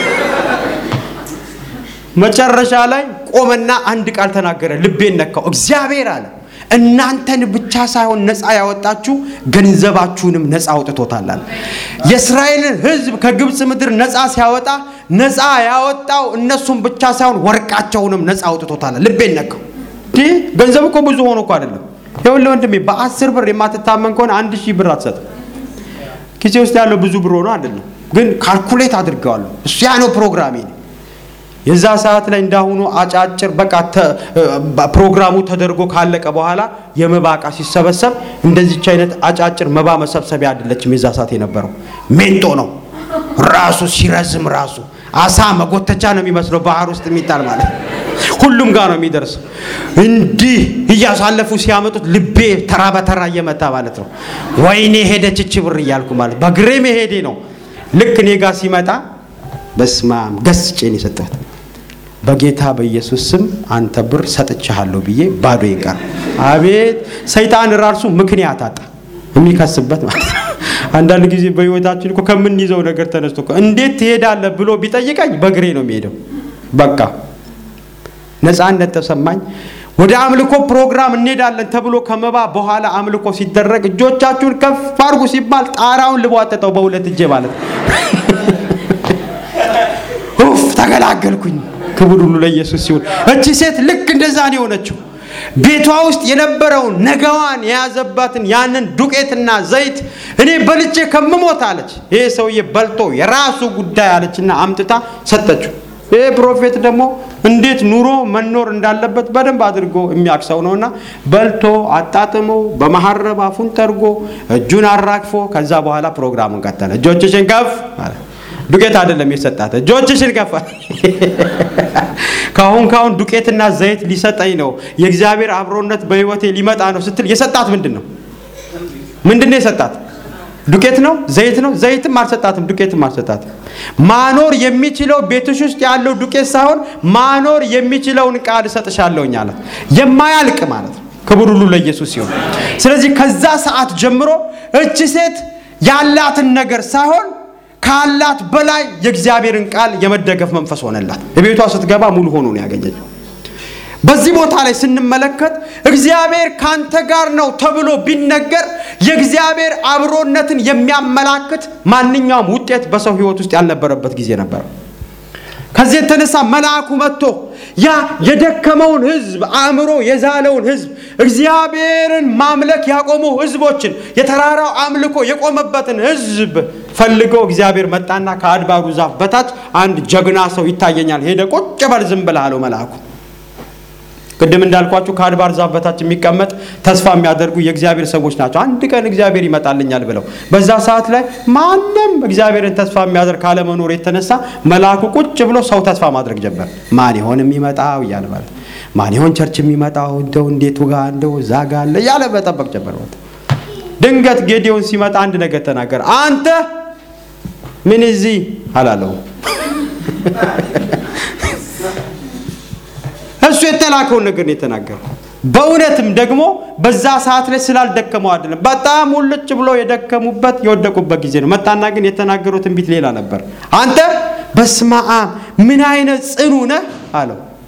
መጨረሻ ላይ ቆመና አንድ ቃል ተናገረ። ልቤን ነካው። እግዚአብሔር አለ እናንተን ብቻ ሳይሆን ነፃ ያወጣችሁ ገንዘባችሁንም ነፃ አውጥቶታል አለ። የእስራኤልን ሕዝብ ከግብጽ ምድር ነፃ ሲያወጣ ነፃ ያወጣው እነሱን ብቻ ሳይሆን ወርቃቸውንም ነፃ አውጥቶታል። ልቤን ነካው። ገንዘብ እኮ ብዙ ሆኖ እኮ አይደለም። ይኸውልህ ወንድሜ በ10 ብር የማትታመን ከሆነ 1000 ብር አትሰጥም። ኪሴ ውስጥ ያለው ብዙ ብር ሆኖ አይደለም፣ ግን ካልኩሌት አድርገዋለሁ። እሱ ያ ነው ፕሮግራሜ። የዛ ሰዓት ላይ እንዳሁኑ አጫጭር በቃ ፕሮግራሙ ተደርጎ ካለቀ በኋላ የመባ ዕቃ ሲሰበሰብ እንደዚህች አይነት አጫጭር መባ መሰብሰቢያ አይደለችም። የዛ ሰዓት የነበረው ሜንጦ ነው ራሱ ሲረዝም ራሱ አሳ መጎተቻ ነው የሚመስለው ባህር ውስጥ የሚጣል ማለት ሁሉም ጋር ነው የሚደርስ። እንዲህ እያሳለፉ ሲያመጡት ልቤ ተራ በተራ እየመታ ማለት ነው። ወይኔ ሄደች እቺ ብር እያልኩ ማለት በግሬ መሄዴ ነው። ልክ እኔ ጋር ሲመጣ በስማም ገስጬን የሰጠሁት በጌታ በኢየሱስ ስም አንተ ብር ሰጥቻለሁ ብዬ ባዶ ይቀር። አቤት ሰይጣን ራሱ ምክንያት አጣ የሚከስበት ማለት ነው። አንዳንድ ጊዜ በህይወታችን እኮ ከምን ይዘው ነገር ተነስቶ እንዴት ትሄዳለህ ብሎ ቢጠይቀኝ በግሬ ነው የሚሄደው። በቃ ነፃነት ተሰማኝ። ወደ አምልኮ ፕሮግራም እንሄዳለን ተብሎ ከመባ በኋላ አምልኮ ሲደረግ እጆቻችሁን ከፍ አድርጉ ሲባል ጣራውን ልቧጠጠው በሁለት እጄ ማለት ኡፍ ተገላገልኩኝ። ክብር ሁሉ ለኢየሱስ ሲሆን እቺ ሴት ልክ እንደዛ ነው የሆነችው። ቤቷ ውስጥ የነበረውን ነገዋን የያዘባትን ያንን ዱቄትና ዘይት እኔ በልቼ ከመሞት አለች። ይሄ ሰውዬ በልቶ የራሱ ጉዳይ አለችና አምጥታ ሰጠችው። ይሄ ፕሮፌት ደግሞ እንዴት ኑሮ መኖር እንዳለበት በደንብ አድርጎ የሚያክሰው ነውና በልቶ አጣጥሞ በመሐረብ አፉን ጠርጎ እጁን አራግፎ ከዛ በኋላ ፕሮግራሙን ቀጠለ። እጆችሽን ከፍ አለ። ዱቄት አይደለም የሰጣት፣ እጆችሽን ከፍ። ካሁን ዱቄትና ዘይት ሊሰጠኝ ነው፣ የእግዚአብሔር አብሮነት በህይወቴ ሊመጣ ነው ስትል የሰጣት ምንድነው የሰጣት? ዱቄት ነው? ዘይት ነው? ዘይትም አልሰጣትም፣ ዱቄትም አልሰጣትም። ማኖር የሚችለው ቤትሽ ውስጥ ያለው ዱቄት ሳይሆን ማኖር የሚችለውን ቃል እሰጥሻለሁኝ አላት። የማያልቅ ማለት ነው። ክብር ሁሉ ለኢየሱስ ይሁን። ስለዚህ ከዛ ሰዓት ጀምሮ እቺ ሴት ያላትን ነገር ሳይሆን ካላት በላይ የእግዚአብሔርን ቃል የመደገፍ መንፈስ ሆነላት። በቤቷ ስትገባ ሙሉ ሆኖ ነው ያገኘችው። በዚህ ቦታ ላይ ስንመለከት እግዚአብሔር ካንተ ጋር ነው ተብሎ ቢነገር የእግዚአብሔር አብሮነትን የሚያመላክት ማንኛውም ውጤት በሰው ህይወት ውስጥ ያልነበረበት ጊዜ ነበር። ከዚህ የተነሳ መልአኩ መጥቶ ያ የደከመውን ህዝብ አእምሮ የዛለውን ህዝብ እግዚአብሔርን ማምለክ ያቆሙ ህዝቦችን የተራራው አምልኮ የቆመበትን ህዝብ ፈልጎ እግዚአብሔር መጣና ከአድባሩ ዛፍ በታች አንድ ጀግና ሰው ይታየኛል፣ ሄደ ቁጭ በል ዝም ብለህ አለው መልአኩ። ቅድም እንዳልኳችሁ ከአድባር ዛፍ በታች የሚቀመጥ ተስፋ የሚያደርጉ የእግዚአብሔር ሰዎች ናቸው። አንድ ቀን እግዚአብሔር ይመጣልኛል ብለው በዛ ሰዓት ላይ ማንንም እግዚአብሔርን ተስፋ የሚያደርግ ካለመኖር የተነሳ መልአኩ ቁጭ ብሎ ሰው ተስፋ ማድረግ ጀመረ። ማን ይሆን የሚመጣው እያለ ማለት ማን ይሆን ቸርች የሚመጣው እንደው እንዴት ጋር እንደው ዛጋ አለ እያለ መጠበቅ ጀመረ። ድንገት ጌዲዮን ሲመጣ አንድ ነገር ተናገረ። አንተ ምን እዚህ አላለው። እሱ የተላከውን ነገር ነው የተናገረው። በእውነትም ደግሞ በዛ ሰዓት ላይ ስላልደከመው አይደለም፣ በጣም ሁልጭ ብሎ የደከሙበት የወደቁበት ጊዜ ነው። መጣና ግን የተናገረው ትንቢት ሌላ ነበር። አንተ በስመ አብ ምን አይነት ጽኑ ነህ አለው።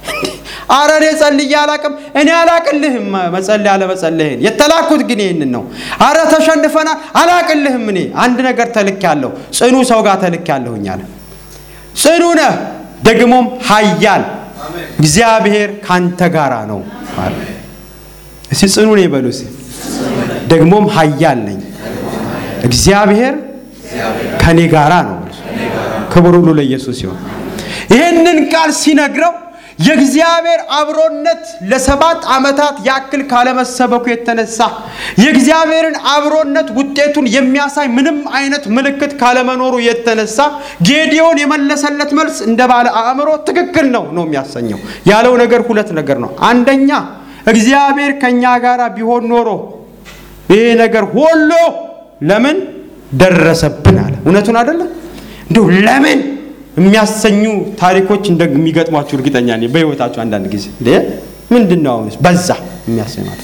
አረ እኔ ጸልዬ አላቅም። እኔ አላቅልህም መጸለይ አለ መጸለይን የተላኩት ግን ይሄንን ነው። አረ ተሸንፈና አላቅልህም። እኔ አንድ ነገር ተልኬያለሁ፣ ጽኑ ሰው ጋር ተልኬያለሁኝ አለ። ጽኑ ነህ ደግሞም ኃያል እግዚአብሔር ካንተ ጋራ ነው አለ። እሺ ጽኑ ነኝ በሉ እስኪ። ደግሞም ኃያል ነኝ እግዚአብሔር ከኔ ጋራ ነው። ክብር ሁሉ ለኢየሱስ ይሁን። ይሄንን ቃል ሲነግረው የእግዚአብሔር አብሮነት ለ7 ዓመታት ያክል ካለመሰበኩ የተነሳ የእግዚአብሔርን አብሮነት ውጤቱን የሚያሳይ ምንም አይነት ምልክት ካለመኖሩ የተነሳ ጌዲዮን የመለሰለት መልስ እንደ ባለ አእምሮ ትክክል ነው የሚያሰኘው። ያለው ነገር 2 ነገር ነው። አንደኛ እግዚአብሔር ከኛ ጋር ቢሆን ኖሮ ይሄ ነገር ሁሉ ለምን ደረሰብን አለ። እውነቱን አይደለ? እንደው ለምን የሚያሰኙ ታሪኮች እንደሚገጥሟችሁ እርግጠኛ ነኝ በህይወታችሁ። አንዳንድ ጊዜ ምንድነው አሁንስ በዛ የሚያሰማት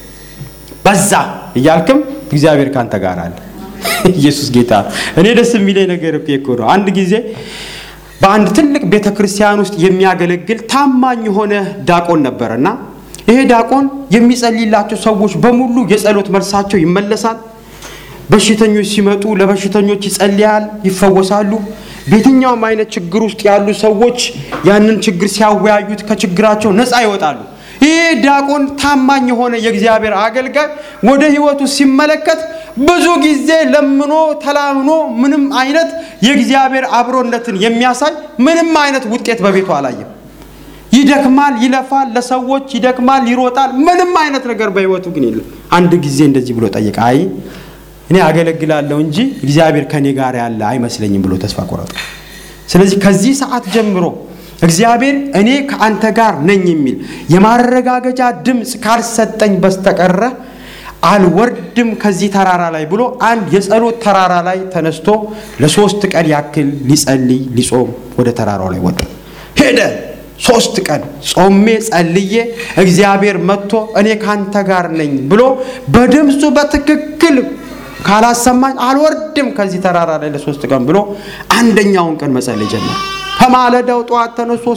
በዛ እያልክም እግዚአብሔር ካንተ ጋር አለ። ኢየሱስ ጌታ። እኔ ደስ የሚለኝ ነገር እኮ ነው። አንድ ጊዜ በአንድ ትልቅ ቤተክርስቲያን ውስጥ የሚያገለግል ታማኝ የሆነ ዲያቆን ነበርና ይሄ ዲያቆን የሚጸልይላቸው ሰዎች በሙሉ የጸሎት መልሳቸው ይመለሳል። በሽተኞች ሲመጡ ለበሽተኞች ይጸልያል፣ ይፈወሳሉ። በየትኛውም አይነት ችግር ውስጥ ያሉ ሰዎች ያንን ችግር ሲያወያዩት ከችግራቸው ነፃ ይወጣሉ። ይሄ ዲያቆን ታማኝ የሆነ የእግዚአብሔር አገልጋይ ወደ ህይወቱ ሲመለከት ብዙ ጊዜ ለምኖ ተላምኖ ምንም አይነት የእግዚአብሔር አብሮነትን የሚያሳይ ምንም አይነት ውጤት በቤቱ አላየም። ይደክማል፣ ይለፋል፣ ለሰዎች ይደክማል፣ ይሮጣል፣ ምንም አይነት ነገር በህይወቱ ግን የለም። አንድ ጊዜ እንደዚህ ብሎ ጠየቀ። አይ እኔ አገለግላለሁ እንጂ እግዚአብሔር ከኔ ጋር ያለ አይመስለኝም ብሎ ተስፋ ቆረጠ። ስለዚህ ከዚህ ሰዓት ጀምሮ እግዚአብሔር እኔ ከአንተ ጋር ነኝ የሚል የማረጋገጫ ድምጽ ካልሰጠኝ በስተቀር አልወርድም ከዚህ ተራራ ላይ ብሎ አንድ የጸሎት ተራራ ላይ ተነስቶ ለ3 ቀን ያክል ሊጸልይ ሊጾም ወደ ተራራው ላይ ወጣ። ሄደ። 3 ቀን ጾሜ ጸልዬ እግዚአብሔር መጥቶ እኔ ካንተ ጋር ነኝ ብሎ በድምጹ በትክክል ካላሰማኝ አልወርድም ከዚህ ተራራ ላይ ለ3 ቀን ብሎ አንደኛውን ቀን መጸለይ ጀመረ። ከማለዳው ጧት ተነስቶ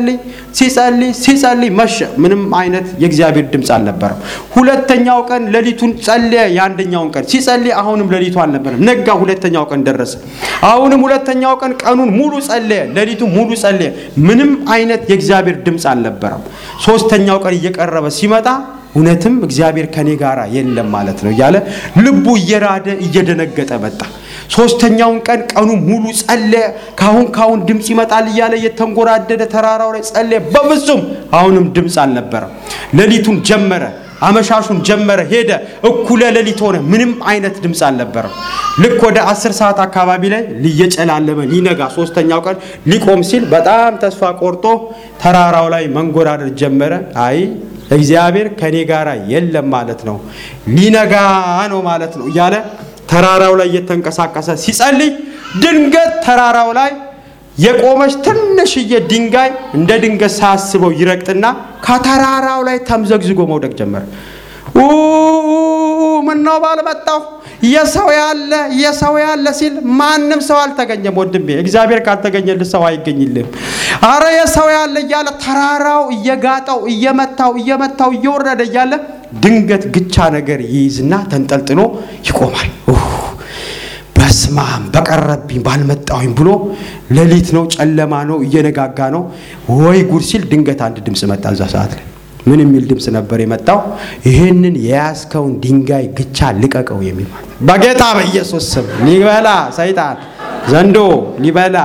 ሲጸልይ መሸ። ምንም አይነት የእግዚአብሔር ድምጽ አልነበረም። ሁለተኛው ቀን ሌሊቱን ጸለየ። ያንደኛውን ቀን ሲጸልይ አሁንም ሌሊቱ አልነበረም። ነጋ። ሁለተኛው ቀን ደረሰ። አሁንም ሁለተኛው ቀን ቀኑን ሙሉ ጸለየ፣ ሌሊቱን ሙሉ ጸለየ። ምንም አይነት የእግዚአብሔር ድምጽ አልነበረም። ሶስተኛው ቀን እየቀረበ ሲመጣ እውነትም እግዚአብሔር ከኔ ጋር የለም ማለት ነው እያለ ልቡ እየራደ እየደነገጠ መጣ። ሶስተኛውን ቀን ቀኑ ሙሉ ጸለየ። ካሁን ድምጽ ይመጣል እያለ የተንጎራደደ ተራራው ላይ ጸለየ። በፍጹም አሁንም ድምጽ አልነበረም። ሌሊቱን ጀመረ፣ አመሻሹን ጀመረ፣ ሄደ። እኩለ ሌሊት ሆነ። ምንም አይነት ድምጽ አልነበረም። ልክ ወደ 10 ሰዓት አካባቢ ላይ ሊየጨላለመ ሊነጋ ሶስተኛው ቀን ሊቆም ሲል በጣም ተስፋ ቆርጦ ተራራው ላይ መንጎራደድ ጀመረ። አይ እግዚአብሔር ከኔ ጋር የለም ማለት ነው፣ ሊነጋ ነው ማለት ነው እያለ ተራራው ላይ እየተንቀሳቀሰ ሲጸልይ ድንገት ተራራው ላይ የቆመች ትንሽዬ ድንጋይ እንደ ድንገት ሳያስበው ይረግጥና ከተራራው ላይ ተምዘግዝጎ መውደቅ ጀመረ። ምን ነው ባልመጣው የሰው ያለ ሲል ማንም ሰው አልተገኘም። ወንድሜ እግዚአብሔር ካልተገኘልህ ሰው አይገኝልህም። አረ የሰው ያለ እያለ ተራራው እየጋጠው እየመታው እየወረደ እያለ ድንገት ግቻ ነገር ይይዝና ተንጠልጥሎ ይቆማል። በስማም በቀረብኝ ባልመጣውኝ ብሎ ሌሊት ነው፣ ጨለማ ነው፣ እየነጋጋ ነው። ወይ ጉድ ሲል ድንገት አንድ ድምጽ መጣ። እዛ ሰዓት ላይ ምን የሚል ድምጽ ነበር የመጣው? ይሄንን የያዝከውን ድንጋይ ግቻ ልቀቀው የሚል ማለት። በጌታ በኢየሱስ ስም ሊበላ ሰይጣን ዘንዶ ሊበላ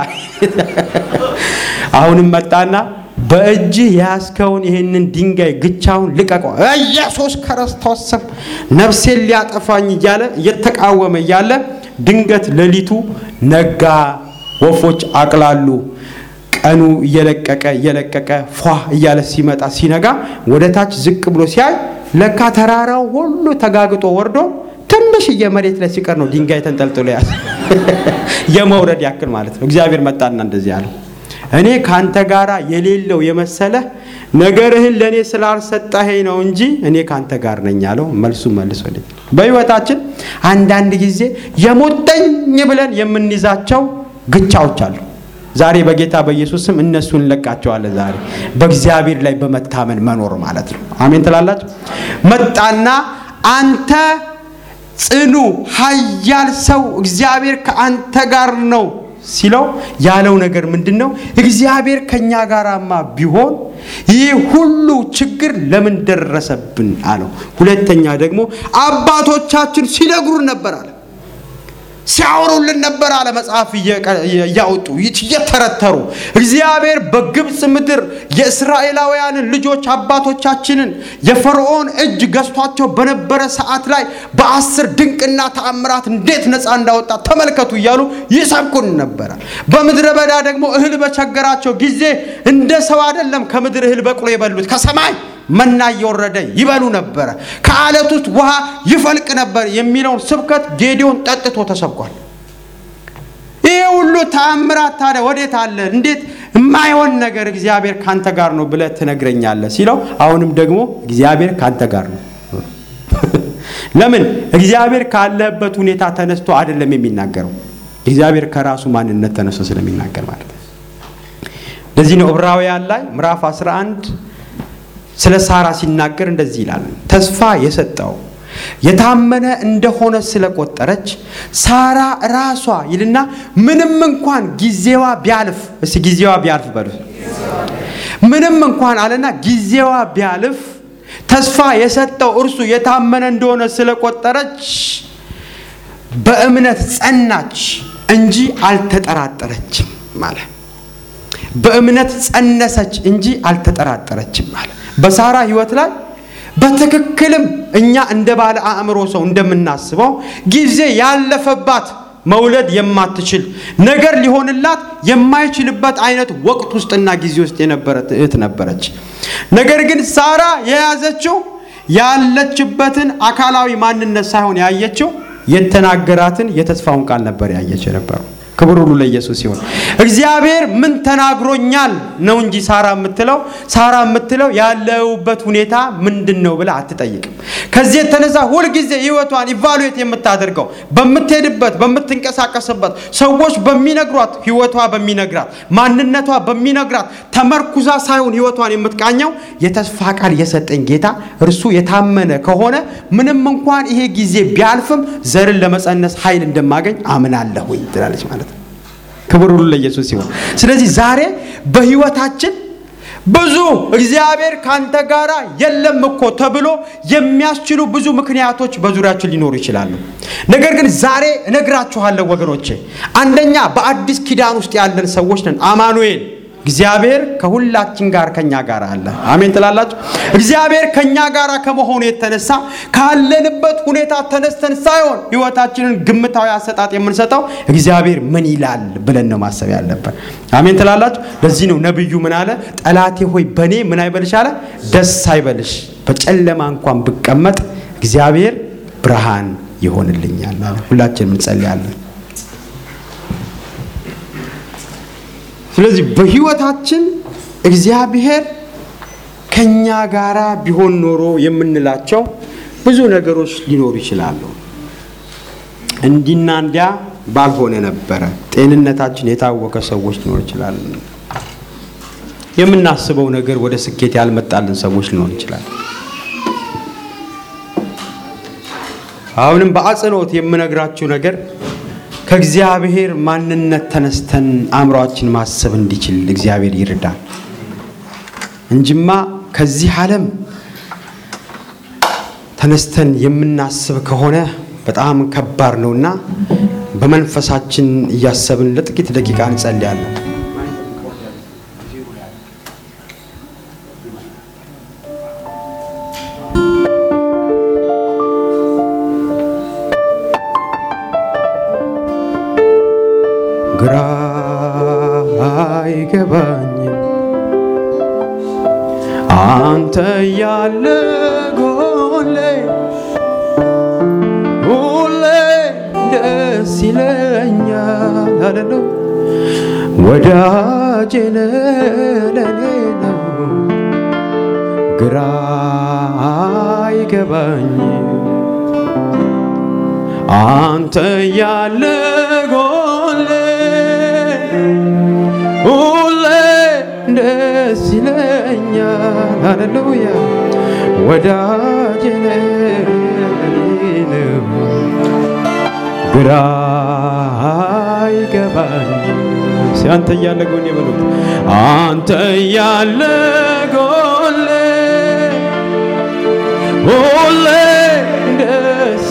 አሁንም መጣና በእጅ ያስከውን ይሄንን ድንጋይ ግቻውን ልቀቀው ኢየሱስ ክርስቶስ ስም ነፍሴን ሊያጠፋኝ እያለ እየተቃወመ እያለ ድንገት ሌሊቱ ነጋ። ወፎች አቅላሉ። ቀኑ እየለቀቀ ፏ እያለ ሲመጣ ሲነጋ ወደታች ዝቅ ብሎ ሲያይ ለካ ተራራው ሁሉ ተጋግጦ ወርዶ ትንሽ የመሬት ላይ ሲቀር ነው ድንጋይ ተንጠልጥሎ ያዘ። የመውረድ ያክል ማለት ነው። እግዚአብሔር መጣና እንደዚህ ያለው እኔ ካንተ ጋራ የሌለው የመሰለ ነገርህን ለኔ ስላልሰጠኸኝ ነው እንጂ እኔ ካንተ ጋር ነኝ ያለው መልሱ መልሶልኝ። በህይወታችን አንዳንድ ጊዜ የሞተኝ ብለን የምንይዛቸው ግቻዎች አሉ። ዛሬ በጌታ በኢየሱስ ስም እነሱን ለቃቸዋለን። ዛሬ በእግዚአብሔር ላይ በመታመን መኖር ማለት ነው። አሜን ትላላችሁ። መጣና አንተ ጽኑ ኃያል ሰው እግዚአብሔር ከአንተ ጋር ነው ሲለው ያለው ነገር ምንድነው? እግዚአብሔር ከኛ ጋራማ ቢሆን ይህ ሁሉ ችግር ለምን ደረሰብን አለው። ሁለተኛ ደግሞ አባቶቻችን ሲነግሩን ነበር አለ፣ ሲያወሩልን ነበር አለ። መጽሐፍ ያወጡ እየተረተሩ እግዚአብሔር በግብጽ ምድር የእስራኤላውያንን ልጆች አባቶቻችንን የፈርዖን እጅ ገዝቷቸው በነበረ ሰዓት ላይ በ10 ድንቅና ተአምራት እንዴት ነፃ እንዳወጣ ተመልከቱ እያሉ ይሰብኩን ነበር። በምድረ በዳ ደግሞ እህል በቸገራቸው ጊዜ እንደ ሰው አይደለም ከምድር እህል በቅሎ የበሉት ከሰማይ መና እየወረደ ይበሉ ነበር፣ ከአለት ውስጥ ውሃ ይፈልቅ ነበር የሚለውን ስብከት ጌዲዮን ጠጥቶ ተሰብኳል። ይሄ ሁሉ ተአምራት ታዲያ ወዴት አለ? እንዴት የማይሆን ነገር እግዚአብሔር ካንተ ጋር ነው ብለህ ትነግረኛለህ ሲለው አሁንም ደግሞ እግዚአብሔር ካንተ ጋር ነው። ለምን? እግዚአብሔር ካለበት ሁኔታ ተነስቶ አይደለም የሚናገረው፣ እግዚአብሔር ከራሱ ማንነት ተነስቶ ስለሚናገር ማለት ነው። ለዚህ ነው ዕብራውያን ላይ ምዕራፍ 11 ስለ ሳራ ሲናገር እንደዚህ ይላል፣ ተስፋ የሰጠው የታመነ እንደሆነ ስለቆጠረች ሳራ ራሷ ይልና ምንም እንኳን ጊዜዋ ቢያልፍ፣ እሺ ጊዜዋ ቢያልፍ በሉ፣ ምንም እንኳን አለና ጊዜዋ ቢያልፍ ተስፋ የሰጠው እርሱ የታመነ እንደሆነ ስለቆጠረች በእምነት ጸናች እንጂ አልተጠራጠረችም ማለት። በእምነት ጸነሰች እንጂ አልተጠራጠረችም ማለት። በሳራ ህይወት ላይ በትክክልም እኛ እንደ ባለ አእምሮ ሰው እንደምናስበው ጊዜ ያለፈባት መውለድ የማትችል ነገር ሊሆንላት የማይችልበት አይነት ወቅት ውስጥና ጊዜ ውስጥ የነበረች ነበረች። ነገር ግን ሳራ የያዘችው ያለችበትን አካላዊ ማንነት ሳይሆን ያየችው የተናገራትን የተስፋውን ቃል ነበር ያየችው ነበር። ክብር ሁሉ ለኢየሱስ ይሁን። እግዚአብሔር ምን ተናግሮኛል ነው እንጂ ሳራ የምትለው ያለውበት ሁኔታ ምንድነው ብላ አትጠይቅም። ከዚህ የተነሳ ሁሉ ጊዜ ህይወቷን ኢቫሉዌት የምታደርገው በመትሄድበት በመትንቀሳቀስበት ሰዎች በሚነግሯት ህይወቷ በሚነግራት ማንነቷ በሚነግራት ተመርኩዛ ሳይሆን ህይወቷን የምትቃኘው የተስፋ ቃል የሰጠኝ ጌታ እርሱ የታመነ ከሆነ ምንም እንኳን ይሄ ጊዜ ቢያልፍም ዘርን ለመጸነስ ኃይል እንደማገኝ አምናለሁ ትላለች ማለት ነው። ክብር ሁሉ ለኢየሱስ ይሁን። ስለዚህ ዛሬ በህይወታችን ብዙ እግዚአብሔር ካንተ ጋራ የለም እኮ ተብሎ የሚያስችሉ ብዙ ምክንያቶች በዙሪያችን ሊኖሩ ይችላሉ። ነገር ግን ዛሬ እነግራችኋለሁ ወገኖቼ፣ አንደኛ በአዲስ ኪዳን ውስጥ ያለን ሰዎች ነን። አማኑኤል እግዚአብሔር ከሁላችን ጋር ከኛ ጋር አለ። አሜን ትላላችሁ። እግዚአብሔር ከኛ ጋር ከመሆኑ የተነሳ ካለንበት ሁኔታ ተነስተን ሳይሆን ህይወታችንን ግምታዊ አሰጣጥ የምንሰጠው እግዚአብሔር ምን ይላል ብለን ነው ማሰብ ያለበት። አሜን ትላላችሁ። ለዚህ ነው ነብዩ ምን አለ? ጠላቴ ሆይ በኔ ምን አይበልሽ አለ? ደስ አይበልሽ፣ በጨለማ እንኳን ብቀመጥ እግዚአብሔር ብርሃን ይሆንልኛል አለ። ሁላችንም እንጸልያለን። ስለዚህ በህይወታችን እግዚአብሔር ከኛ ጋራ ቢሆን ኖሮ የምንላቸው ብዙ ነገሮች ሊኖሩ ይችላሉ። እንዲና እንዲያ ባልሆነ ነበር። ጤንነታችን የታወቀ ሰዎች ሊኖሩ ይችላሉ። የምናስበው ነገር ወደ ስኬት ያልመጣልን ሰዎች ሊኖሩ ይችላሉ። አሁንም በአጽንኦት የምነግራችሁ ነገር ከእግዚአብሔር ማንነት ተነስተን አእምሮአችን ማሰብ እንዲችል እግዚአብሔር ይርዳል እንጂማ ከዚህ ዓለም ተነስተን የምናስብ ከሆነ በጣም ከባድ ነውና በመንፈሳችን እያሰብን ለጥቂት ደቂቃ እንጸልያለን። ግራ አይገባኝም አንተ ያለ ጎኔ ሁሌ ደስ ይለኛል አለለው። ወዳጄ ነህ ለኔ ነው ግራ አይገባኝም አንተ ያለ ጎኔ ይለኛል ሃሌሉያ ወዳጄ ነው ግራ አይገባኝም አንተ እያለ ጎኔ በሉት አንተ እያለ ጎኔ ሁሌ ደስ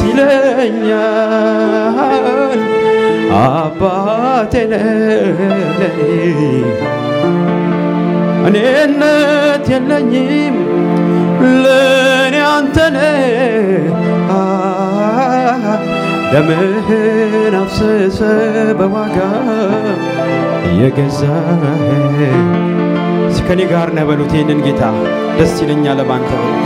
ይለኛል አባቴ ነህ ለኔ እኔነት የለኝም ለኔ አንተ ነህ ደምህን አፍስሰህ በዋጋ የገዛኸኝ ከኔ ጋር ነህ በሉት ይህንን ጌታ ደስ ይለኛል ባንተ በሉት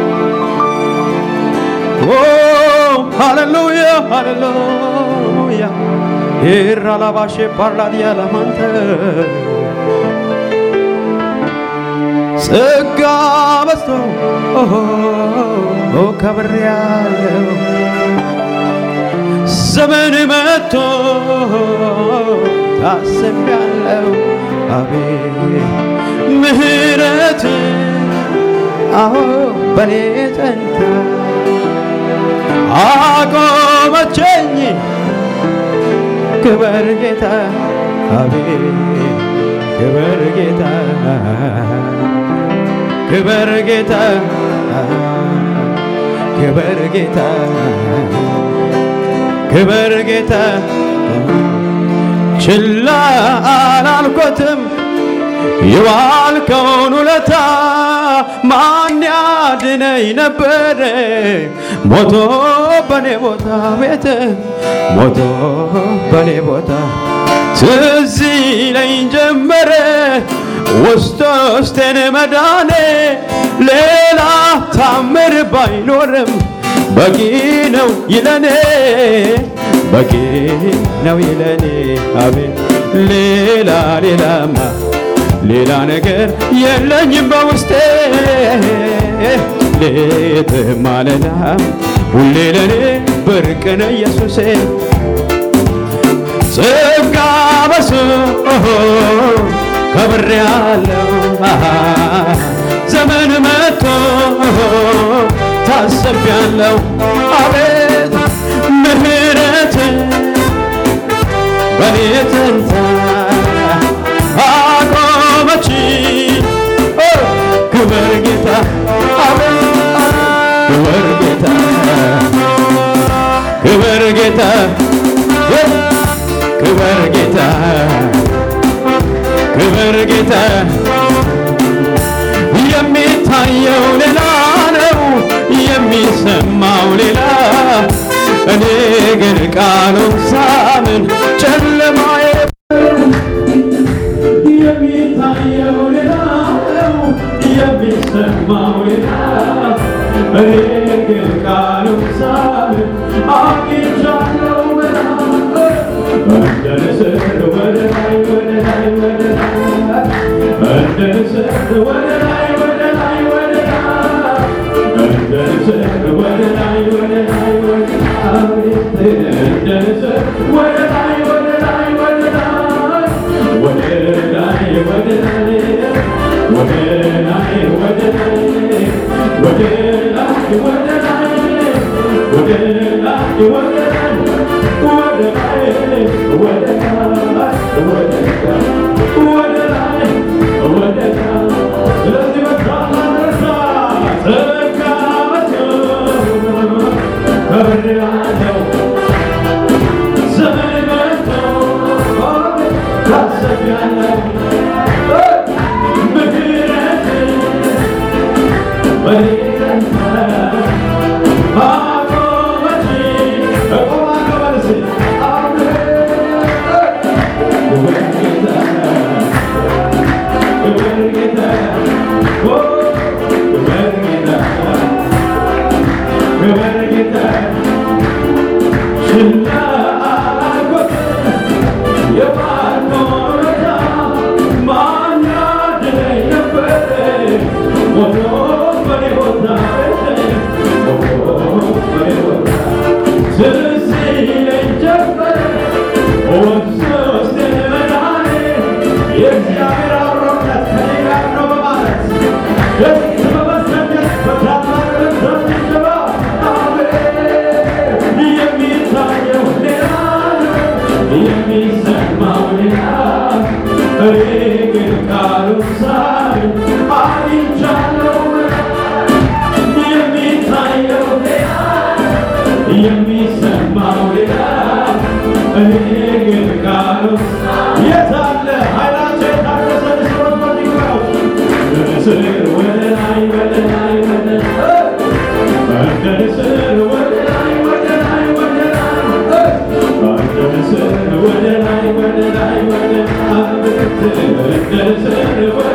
ሃሌሉያ ሃሌሉያ ኢራላባሼ ፓርላዲያ ለማንተ ጸጋ በዝቶ ከብሬያለሁ ዘመን መጥቶ ታስቤያለሁ አቤት ምህረት አዎ በኔ ጸንታ አቆመችኝ ክበር ጌታ አቤት ክበር ጌታ ክበር ጌታ ክበር ጌታ ክበር ጌታ ችላ አላልኩትም የዋልከውን ውለታ ማን ያድነኝ ነበር ሞቶ በኔ ቦታ ቤት ሞቶ በኔ ቦታ ትዝ ይለኝ ጀመረ ውስጥ ውስጤን መዳኔ ሌላ ታምር ባይኖርም በቂ ነው ይለኔ በቂ ነው ይለኔ አቤት ሌላማ ሌላ ነገር የለኝም በውስጤ ሌትም ማለዳም ሁሌ ለኔ ብርቅ ነው ኢየሱሴ ጸጋ በዝቶ ከብሬያለሁ ዘመን መጥቶ ታስቤያለሁ አቤት ምህረት በኔ ጸንታ አቆመችኝ ክበር ጌታ አቤት ክበር ጌታ ክበር ጌታ ክበር ጌታ ክበር ጌታ የሚታየው ሌላ ነው የሚሰማው ሌላ እኔ ግን ቃሉን ሳምን ጨለማዬ የሚታየው ሌላ ነው የሚሰማው ሌላ እኔ ግን ቃሉን ሳምን አግኝቻለሁ እንደ ንስር ወደ ላይ ወደ ላይ ወደ ላይ እንደ ንስር ወደ ላይ ወደ ላይ ወደ ላይ እንደ ንስር ወደ ላይ ወደ ላይ ወደ ላይ እንደ ንስር ወደ ላይ ወደ ላይ ወደ ላይ ወደ ላይ ወደ ላይ ወደ ላይ ወደ ላይ ወደ ላይ ወደ ላይ ወደ ላይ ወደ ግን ቃሉን ሳይ አግኝቻለሁ የሚታየው ሌላ የሚሰማው ሌላ ግን ቃሉን የታለ ኃይላቸው የታደሰ ምስሮች በዚግባው ንስር ወደ ላይ ወደ ላይ ወደ እንደ ንስር ወደ ላይ ወደ ላይ ወደ ላይ እንደ ንስር ወደ ላይ ወደ ላይ ወደ እንደ ንስር ወደ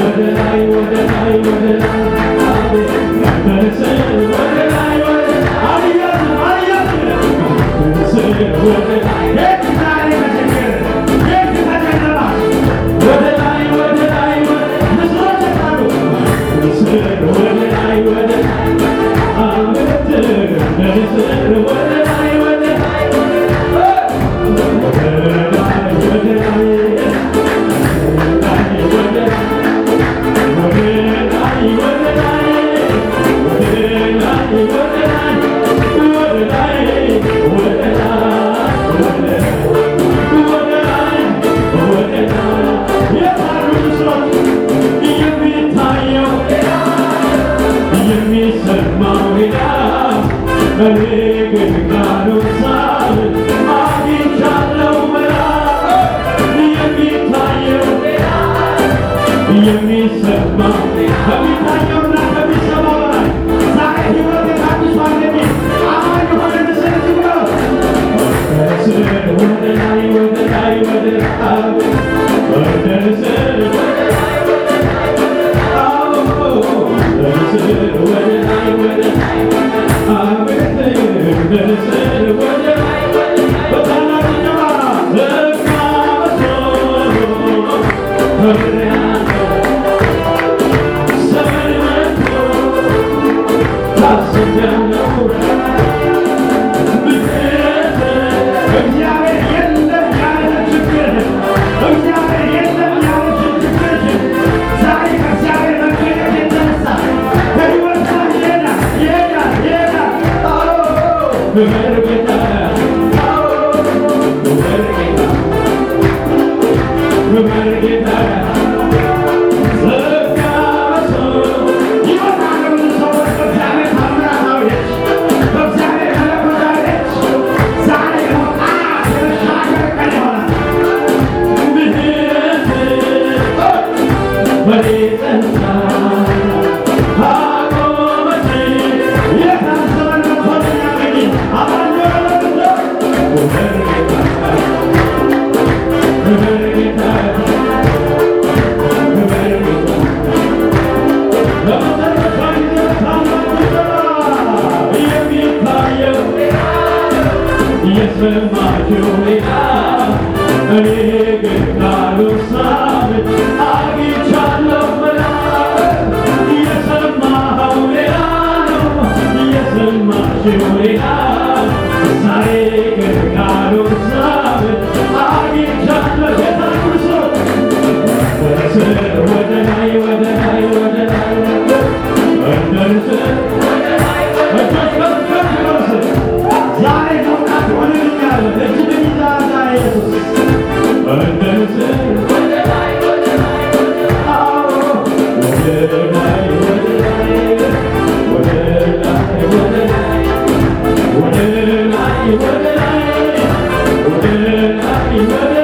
What